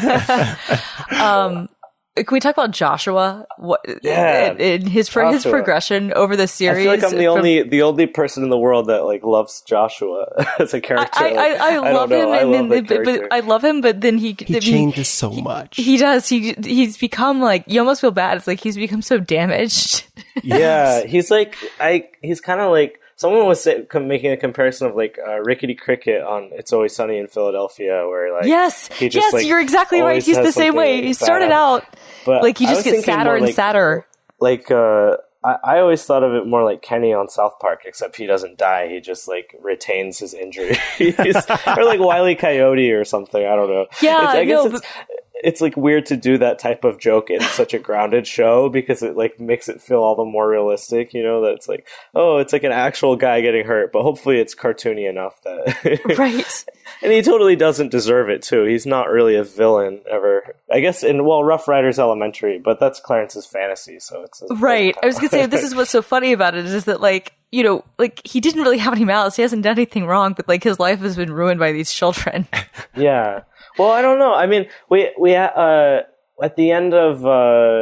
Speaker 1: Um, can we talk about Joshua? What?
Speaker 3: Yeah,
Speaker 1: in, in his for his
Speaker 3: Joshua.
Speaker 1: progression over the
Speaker 3: I
Speaker 1: series.
Speaker 3: feel like I'm the
Speaker 1: from-
Speaker 3: only the only person in the world that like loves Joshua as a character.
Speaker 1: I, I,
Speaker 3: Like,
Speaker 1: I,
Speaker 3: don't
Speaker 1: love
Speaker 3: know.
Speaker 1: him,
Speaker 3: I
Speaker 1: and
Speaker 3: love
Speaker 1: then,
Speaker 3: the
Speaker 1: but, but
Speaker 3: character.
Speaker 1: I love him, but then he
Speaker 2: He
Speaker 1: I mean,
Speaker 2: changes so much.
Speaker 1: He does. He he's become like you almost feel bad. It's like he's become so damaged.
Speaker 3: Yeah, he's like I. He's kind of like someone was say, com- making a comparison of like uh, Rickety Cricket on "It's Always Sunny in Philadelphia," where like
Speaker 1: yes,
Speaker 3: he just,
Speaker 1: yes,
Speaker 3: like,
Speaker 1: you're exactly right.
Speaker 3: always
Speaker 1: He's
Speaker 3: has
Speaker 1: the same
Speaker 3: something,
Speaker 1: way.
Speaker 3: like,
Speaker 1: He
Speaker 3: bad
Speaker 1: started
Speaker 3: happen.
Speaker 1: out
Speaker 3: But
Speaker 1: like he
Speaker 3: I
Speaker 1: just
Speaker 3: was
Speaker 1: gets
Speaker 3: thinking
Speaker 1: sadder
Speaker 3: more
Speaker 1: and
Speaker 3: like-
Speaker 1: sadder.
Speaker 3: Like uh, I, I always thought of it more like Kenny on South Park, except he doesn't die. He just like retains his injuries, or like Wile E. Coyote or something. I don't know.
Speaker 1: Yeah,
Speaker 3: it's, I guess
Speaker 1: no,
Speaker 3: it's, it's like weird to do that type of joke in such a grounded show because it like makes it feel all the more realistic. You know that it's like, oh, it's like an actual guy getting hurt, but hopefully it's cartoony enough that
Speaker 1: Right.
Speaker 3: And he totally doesn't deserve it too. He's not really a villain ever. I guess in well, Rough Riders Elementary, but that's Clarence's fantasy, so it's
Speaker 1: Right. I was gonna say this is what's so funny about it is that like you know like he didn't really have any malice. He hasn't done anything wrong, but like his life has been ruined by these children.
Speaker 3: Yeah. Well, I don't know. I mean, we we uh at the end of uh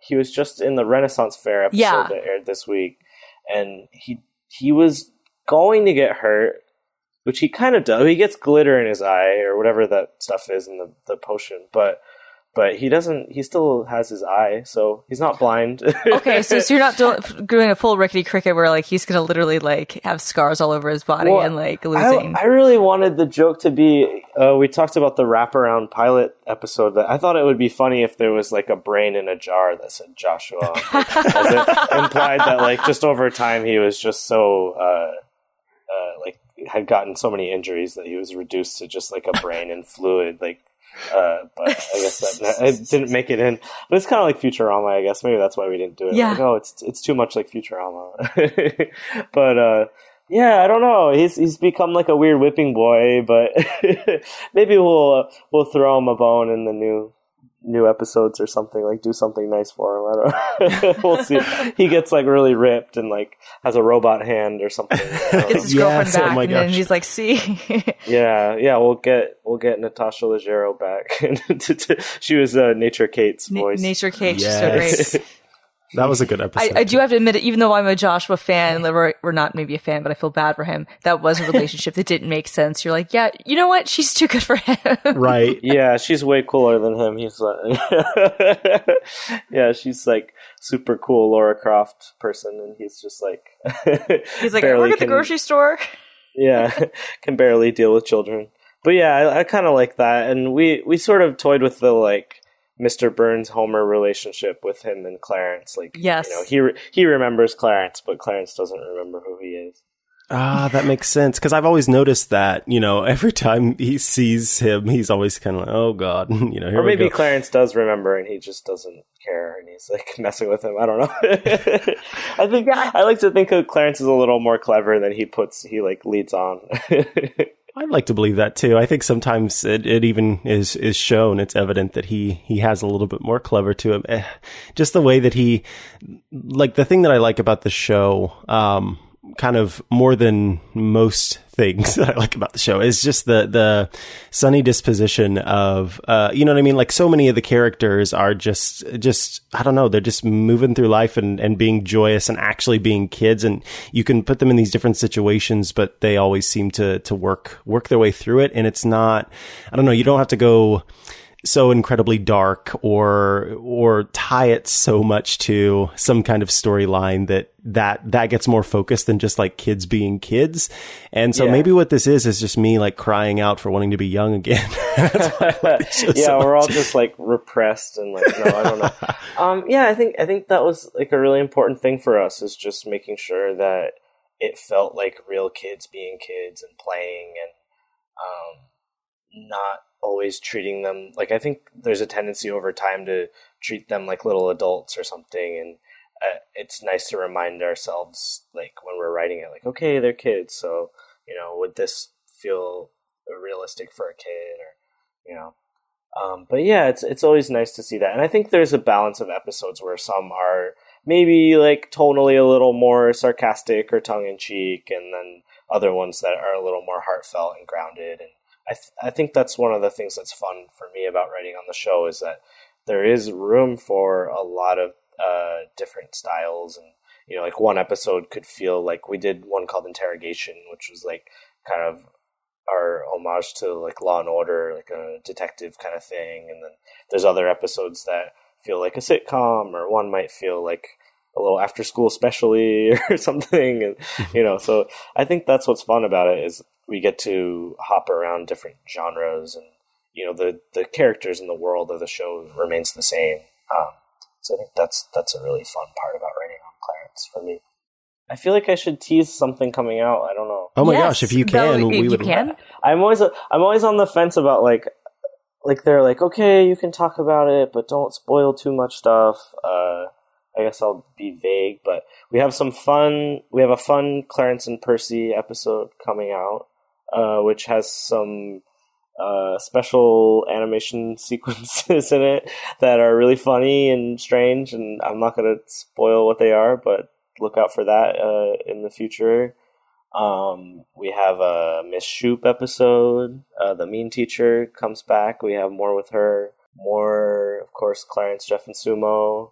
Speaker 3: he was just in the Renaissance Fair episode
Speaker 1: Yeah.
Speaker 3: that aired this week, and he he was going to get hurt, which he kind of does. He gets glitter in his eye or whatever that stuff is in the, the potion, but but he doesn't. He still has his eye, so he's not blind.
Speaker 1: Okay, so, so you're not do- doing a full Rickety Cricket where like he's gonna literally like have scars all over his body
Speaker 3: Well,
Speaker 1: and like losing.
Speaker 3: I, I really wanted the joke to be. Uh, we talked about the wraparound pilot episode. That I thought it would be funny if there was like a brain in a jar that said Joshua, like, as it implied that like just over time he was just so uh, uh, like had gotten so many injuries that he was reduced to just like a brain and fluid. Like, uh, but I guess that it didn't make it in. But it's kind of like Futurama. I guess maybe that's why we didn't do it.
Speaker 1: Yeah.
Speaker 3: Like, oh, it's it's too much like Futurama. But. uh Yeah, I don't know. He's he's become like a weird whipping boy, but maybe we'll uh, we'll throw him a bone in the new new episodes or something. Like do something nice for him. I don't know. We'll see. He gets like really ripped and like has a robot hand or something.
Speaker 1: Gets his
Speaker 2: Yes,
Speaker 1: girlfriend
Speaker 2: oh
Speaker 1: back,
Speaker 2: my
Speaker 1: and then
Speaker 2: gosh.
Speaker 1: he's like, "See,
Speaker 3: yeah, yeah. We'll get we'll get Natasha Leggero back. She was uh, Nature Kate's
Speaker 1: Na-
Speaker 3: voice.
Speaker 1: Nature Cage is
Speaker 2: Yes.
Speaker 1: so great."
Speaker 2: That was a good
Speaker 1: I,
Speaker 2: episode.
Speaker 1: I do have to admit, even though I'm a Joshua fan, we're, we're not maybe a fan, but I feel bad for him. That was a relationship that didn't make sense. You're like, yeah, you know what? She's too good for him.
Speaker 2: Right.
Speaker 3: Yeah, she's way cooler than him. He's like, yeah, she's like super cool Laura Croft person, and he's just like,
Speaker 1: He's like, I
Speaker 3: barely
Speaker 1: work at the
Speaker 3: can-
Speaker 1: grocery store.
Speaker 3: yeah, can barely deal with children. But yeah, I, I kind of like that, and we we sort of toyed with the like Mister Burns Homer relationship with him and Clarence. Like,
Speaker 1: Yes.
Speaker 3: you know, he re- he remembers Clarence, but Clarence doesn't remember who he is.
Speaker 2: Ah, that makes sense. Because I've always noticed that, you know, every time he sees him, he's always kind of like, oh, God. You know, here
Speaker 3: Or
Speaker 2: we
Speaker 3: maybe
Speaker 2: go.
Speaker 3: Clarence does remember and he just doesn't care and he's like messing with him. I don't know. I think I like to think of Clarence is a little more clever than he puts, he like leads on.
Speaker 2: I'd like to believe that too. I think sometimes it, it even is is shown. It's evident that he he has a little bit more clever to him. Eh, just the way that he, like the thing that I like about the show, um, kind of more than most things that I like about the show is just the the sunny disposition of, uh, you know what I mean? Like so many of the characters are just just I don't know. They're just moving through life and and being joyous and actually being kids. And you can put them in these different situations, but they always seem to to work work their way through it. And it's not, I don't know. You don't have to go so incredibly dark or or tie it so much to some kind of storyline that that that gets more focused than just like kids being kids. And so
Speaker 3: Yeah.
Speaker 2: maybe what this is is just me like crying out for wanting to be young again. That's why I like this show
Speaker 3: Yeah,
Speaker 2: so
Speaker 3: we're all
Speaker 2: much.
Speaker 3: just like repressed and like, no, I don't know. um, yeah, I think I think that was like a really important thing for us is just making sure that it felt like real kids being kids and playing and um, not always treating them like, I think there's a tendency over time to treat them like little adults or something, and uh, it's nice to remind ourselves like when we're writing it, like, okay, they're kids, so you know, would this feel realistic for a kid, or you know. Um, but yeah, it's it's always nice to see that, and I think there's a balance of episodes where some are maybe like tonally a little more sarcastic or tongue in cheek, and then other ones that are a little more heartfelt and grounded. And I th- I think that's one of the things that's fun for me about writing on the show is that there is room for a lot of uh, different styles, and you know, like one episode could feel like we did one called Interrogation, which was like kind of our homage to like Law and Order, like a detective kind of thing. And then there's other episodes that feel like a sitcom, or one might feel like a little after school specially or something. And, you know, so I think that's what's fun about it is we get to hop around different genres, and, you know, the, the characters in the world of the show remains the same. Um, so I think that's, that's a really fun part about writing on Clarence for me. I feel like I should tease something coming out. I don't know.
Speaker 2: Oh my
Speaker 1: Yes,
Speaker 2: gosh, if you
Speaker 1: that
Speaker 2: can,
Speaker 1: would be-
Speaker 2: we
Speaker 1: if
Speaker 2: would.
Speaker 1: you can.
Speaker 3: I'm always I'm always on the fence about like like they're like, okay, you can talk about it, but don't spoil too much stuff. Uh, I guess I'll be vague, but we have some fun. We have a fun Clarence and Percy episode coming out, uh, which has some uh, special animation sequences in it that are really funny and strange. And I'm not going to spoil what they are, but look out for that uh, in the future. Um, we have a Miss Shoop episode. Uh, the mean teacher comes back. We have more with her. More, of course, Clarence, Jeff, and Sumo.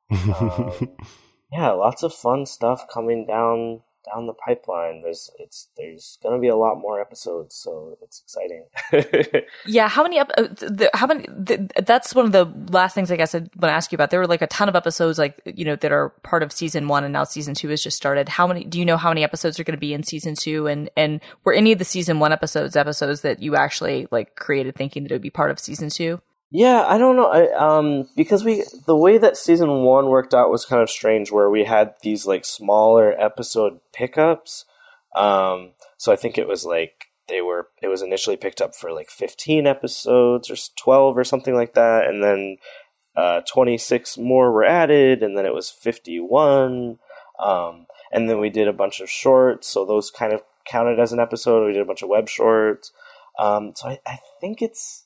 Speaker 3: um, yeah, lots of fun stuff coming down down the pipeline. There's it's there's gonna be a lot more episodes, so it's exciting.
Speaker 1: Yeah, how many? Ep- uh, the, how many? The, that's one of the last things I guess I want to ask you about. There were like a ton of episodes, like you know, that are part of season one, and now season two has just started. How many? Do you know how many episodes are going to be in season two? And and were any of the season one episodes episodes that you actually like created thinking that it would be part of season two?
Speaker 3: Yeah, I don't know. I, um, because we the way that season one worked out was kind of strange, where we had these like smaller episode pickups. Um, so I think it was like they were. It was initially picked up for like fifteen episodes or twelve or something like that, and then uh, twenty-six more were added, and then it was fifty-one. Um, and then we did a bunch of shorts, so those kind of counted as an episode. We did a bunch of web shorts. Um, so I, I think it's.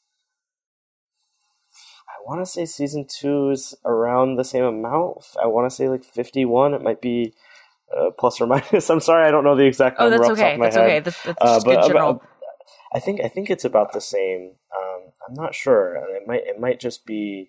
Speaker 3: I want to say season two is around the same amount. I want to say like fifty-one. It might be uh, plus or minus. I'm sorry, I don't know the exact number.
Speaker 1: Oh, that's
Speaker 3: off the top
Speaker 1: okay.
Speaker 3: of my
Speaker 1: That's
Speaker 3: head.
Speaker 1: okay. That's, that's
Speaker 3: Uh,
Speaker 1: just
Speaker 3: but
Speaker 1: good general.
Speaker 3: about, I think I think it's about the same. Um, I'm not sure. It might it might just be.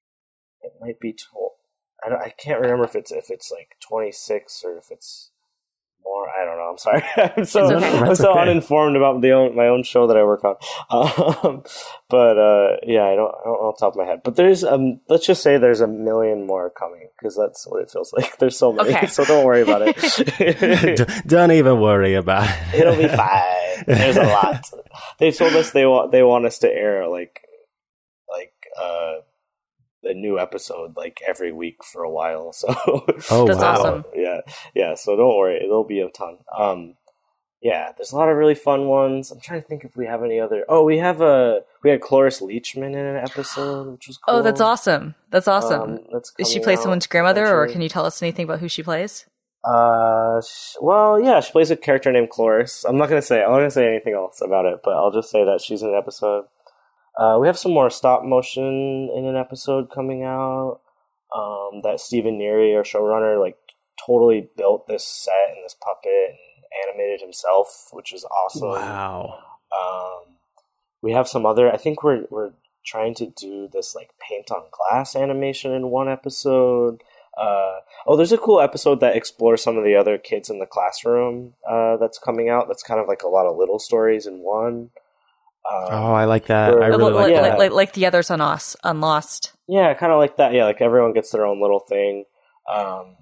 Speaker 3: It might be. Tw- I don't, I can't remember if it's if it's like twenty-six or if it's more. I don't know. I'm sorry. I'm so
Speaker 1: okay.
Speaker 3: I'm
Speaker 2: That's
Speaker 3: so
Speaker 2: okay.
Speaker 3: uninformed about the own, my own show that I work on. Um, but uh, yeah, I don't I don't know off the top of my head. But there's um let's just say there's a million more coming, because that's what it feels like. There's so many.
Speaker 1: Okay.
Speaker 3: So don't worry about it.
Speaker 2: D- Don't even worry about it.
Speaker 3: It'll be fine. There's a lot. They told us they want they want us to air like like uh a new episode like every week for a while. So
Speaker 2: Oh,
Speaker 1: That's
Speaker 2: wow.
Speaker 1: awesome.
Speaker 3: yeah, yeah. So don't worry, it'll be a ton. Um, yeah, there's a lot of really fun ones. I'm trying to think if we have any other. Oh, we have a we had Cloris Leachman in an episode, which was cool.
Speaker 1: Oh, that's awesome. That's awesome.
Speaker 3: Um, that's
Speaker 1: Does she
Speaker 3: coming
Speaker 1: play
Speaker 3: out
Speaker 1: someone's grandmother, or
Speaker 3: eventually.
Speaker 1: can you tell us anything about who she plays?
Speaker 3: Uh, sh- well, yeah, she plays a character named Cloris. I'm not gonna say I'm not gonna say anything else about it, but I'll just say that she's in an episode. Uh, we have some more stop motion in an episode coming out. Um, that Stephen Neary, our showrunner, like totally built this set and this puppet and animated himself, which is awesome.
Speaker 2: Wow.
Speaker 3: Um, we have some other. I think we're we're trying to do this like paint on glass animation in one episode. Uh, oh, there's a cool episode that explores some of the other kids in the classroom uh, that's coming out. That's kind of like a lot of little stories in one. Um,
Speaker 2: Oh, I like that. I
Speaker 3: Or-
Speaker 2: really
Speaker 1: like,
Speaker 2: like
Speaker 1: like,
Speaker 3: yeah.
Speaker 2: that.
Speaker 1: like, like, like the others on Us, on Lost.
Speaker 3: Yeah, kind of like that. Yeah, like everyone gets their own little thing. Um,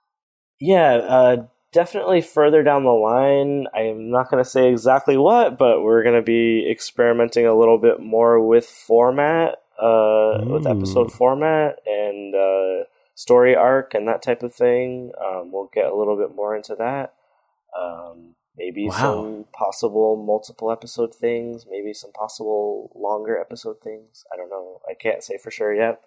Speaker 3: yeah, uh, definitely further down the line. I am not going to say exactly what, but we're going to be experimenting a little bit more with format, uh, with
Speaker 2: Ooh.
Speaker 3: episode format and uh, story arc and that type of thing. Um, we'll get a little bit more into that. Um, maybe
Speaker 2: Wow.
Speaker 3: some possible multiple episode things, maybe some possible longer episode things. I don't know. I can't say for sure yet,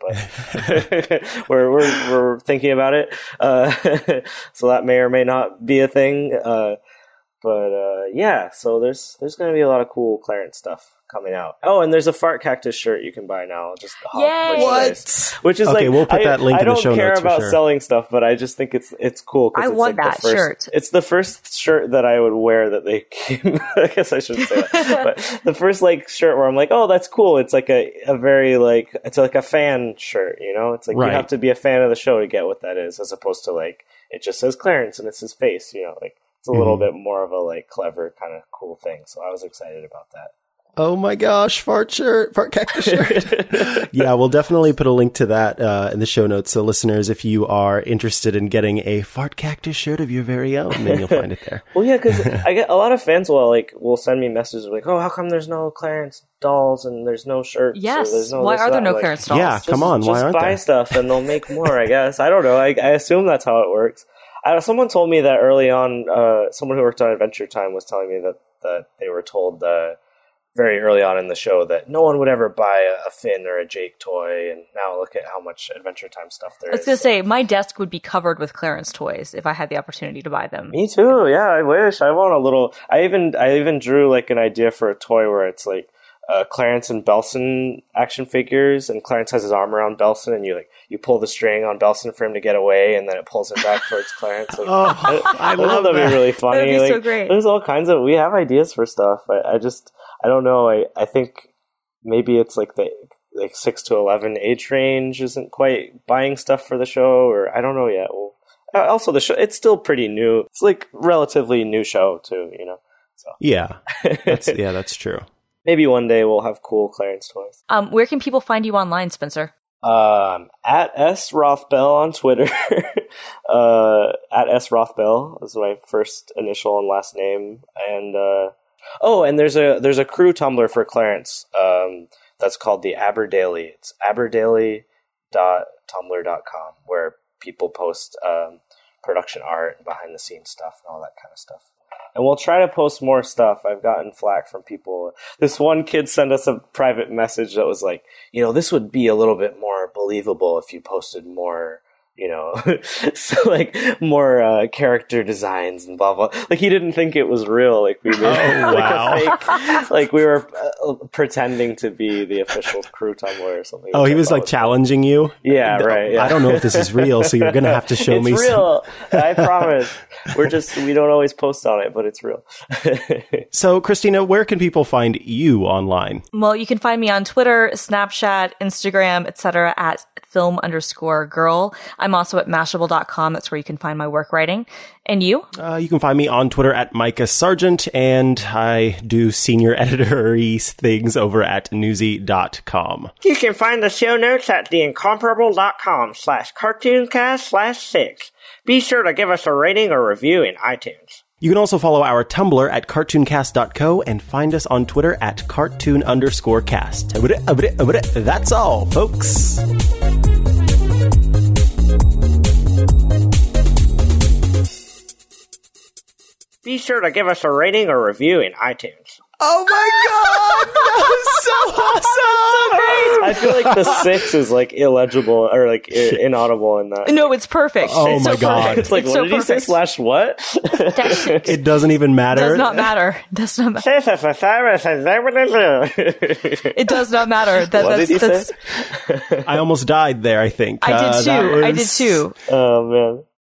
Speaker 3: but we're, we're, we're thinking about it. Uh, so that may or may not be a thing. Uh, but, uh, yeah, so there's, there's going to be a lot of cool Clarence stuff coming out. Oh, and there's a Fart Cactus shirt you can buy now. Just the hot
Speaker 1: Yay!
Speaker 3: merchandise. Which is
Speaker 2: Okay,
Speaker 3: like,
Speaker 2: we'll put
Speaker 3: I,
Speaker 2: that link
Speaker 3: I
Speaker 2: in the
Speaker 3: don't
Speaker 2: show
Speaker 3: care
Speaker 2: notes for
Speaker 3: about
Speaker 2: sure.
Speaker 3: selling stuff, but I just think it's it's cool. 'cause
Speaker 1: I
Speaker 3: it's
Speaker 1: want
Speaker 3: like
Speaker 1: that
Speaker 3: the first,
Speaker 1: shirt.
Speaker 3: It's the first shirt that I would wear that they came. I guess I shouldn't say that, but the first like shirt where I'm like, oh, that's cool. It's like a, a very like it's like a fan shirt, you know. It's like
Speaker 2: Right.
Speaker 3: you have to be a fan of the show to get what that is, as opposed to like it just says Clarence and it's his face, you know. Like it's a little
Speaker 2: Mhm.
Speaker 3: bit more of a like clever kind of cool thing. So I was excited about that.
Speaker 2: Oh my gosh, fart shirt, fart cactus shirt. Yeah, we'll definitely put a link to that uh, in the show notes. So listeners, if you are interested in getting a fart cactus shirt of your very own, then you'll find it there.
Speaker 3: Well, yeah, because I get a lot of fans will like will send me messages like, "Oh, how come there's no Clarence dolls and there's no shirts? or
Speaker 1: Yes.
Speaker 3: there's no
Speaker 1: Why
Speaker 3: this
Speaker 1: are
Speaker 3: or
Speaker 1: there
Speaker 3: that?"
Speaker 1: no
Speaker 3: Like,
Speaker 1: Clarence dolls?
Speaker 2: Yeah,
Speaker 3: Just,
Speaker 2: come on, why
Speaker 3: just
Speaker 2: aren't
Speaker 3: buy
Speaker 2: there?
Speaker 3: stuff and they'll make more. I guess I don't know. I, I assume that's how it works. I, someone told me that early on. Uh, someone who worked on Adventure Time was telling me that that they were told uh, very early on in the show that no one would ever buy a, a Finn or a Jake toy, and now look at how much Adventure Time stuff there
Speaker 1: I was
Speaker 3: is.
Speaker 1: going to say, my desk would be covered with Clarence toys if I had the opportunity to buy them.
Speaker 3: Me too. Yeah, I wish. I want a little. I even I even drew like an idea for a toy where it's like uh, Clarence and Belson action figures, and Clarence has his arm around Belson, and you like you pull the string on Belson for him to get away, and then it pulls him back towards Clarence. Like,
Speaker 2: Oh, I love
Speaker 3: that'd
Speaker 2: that.
Speaker 3: be really funny.
Speaker 1: That'd be
Speaker 3: like,
Speaker 1: so great.
Speaker 3: There's all kinds of. We have ideas for stuff. I, I just I don't know. I I think maybe it's like the like six to eleven age range isn't quite buying stuff for the show, or I don't know yet. Well, also the show, it's still pretty new. It's like relatively new show too, you know. So
Speaker 2: yeah, that's, yeah, that's true.
Speaker 3: Maybe one day we'll have cool Clarence toys.
Speaker 1: Um, where can people find you online, Spencer?
Speaker 3: Um, at S Rothbell on Twitter. uh, at S Rothbell is my first initial and last name. And, uh, oh, and there's a, there's a crew Tumblr for Clarence, um, that's called the Aberdaily. It's aberdaily dot tumblr dot com, where people post, um, production art and behind the scenes stuff and all that kind of stuff. And we'll try to post more stuff. I've gotten flack from people. This one kid sent us a private message that was like, you know, this would be a little bit more believable if you posted more, you know, so like more uh, character designs and blah, blah. Like he didn't think it was real. Like we made
Speaker 2: oh,
Speaker 3: like
Speaker 2: wow.
Speaker 3: a fake, like we were uh, pretending to be the official crew Tumblr or something.
Speaker 2: Oh, he was like was challenging
Speaker 3: funny.
Speaker 2: you?
Speaker 3: Yeah, right. Yeah.
Speaker 2: I don't know if this is real, so you're going to have to show
Speaker 3: it's
Speaker 2: me.
Speaker 3: It's real. Some... I promise. We're just, we don't always post on it, but it's real.
Speaker 2: So, Christina, where can people find you online?
Speaker 1: Well, you can find me on Twitter, Snapchat, Instagram, et cetera at film underscore girl. I'm also at Mashable dot com. That's where you can find my work writing. And you?
Speaker 2: Uh, you can find me on Twitter at Micah Sargent, and I do senior editor-y things over at newsy dot com.
Speaker 6: You can find the show notes at theincomparable.com slash cartooncast slash six. Be sure to give us a rating or review in iTunes.
Speaker 2: You can also follow our Tumblr at cartooncast dot co and find us on Twitter at cartoon underscore cast. That's all, folks.
Speaker 6: Be sure to give us a rating or review in iTunes.
Speaker 2: Oh my god! That was so awesome!
Speaker 3: I feel like the six is like illegible or like I- inaudible in that.
Speaker 1: No, it's perfect.
Speaker 2: Oh
Speaker 1: it's
Speaker 2: my
Speaker 1: so
Speaker 2: god!
Speaker 1: Perfect.
Speaker 3: It's like,
Speaker 1: it's
Speaker 3: what
Speaker 1: so
Speaker 3: did he say?
Speaker 1: perfect.
Speaker 3: Slash what?
Speaker 2: It doesn't even matter.
Speaker 1: Does not matter. Does not matter. It does not matter. That,
Speaker 3: What
Speaker 1: that's,
Speaker 3: did he
Speaker 1: that's,
Speaker 3: say?
Speaker 2: I almost died there, I think.
Speaker 1: I
Speaker 2: Uh,
Speaker 1: did
Speaker 2: that
Speaker 1: too. I
Speaker 2: was-
Speaker 1: did too.
Speaker 3: Oh man.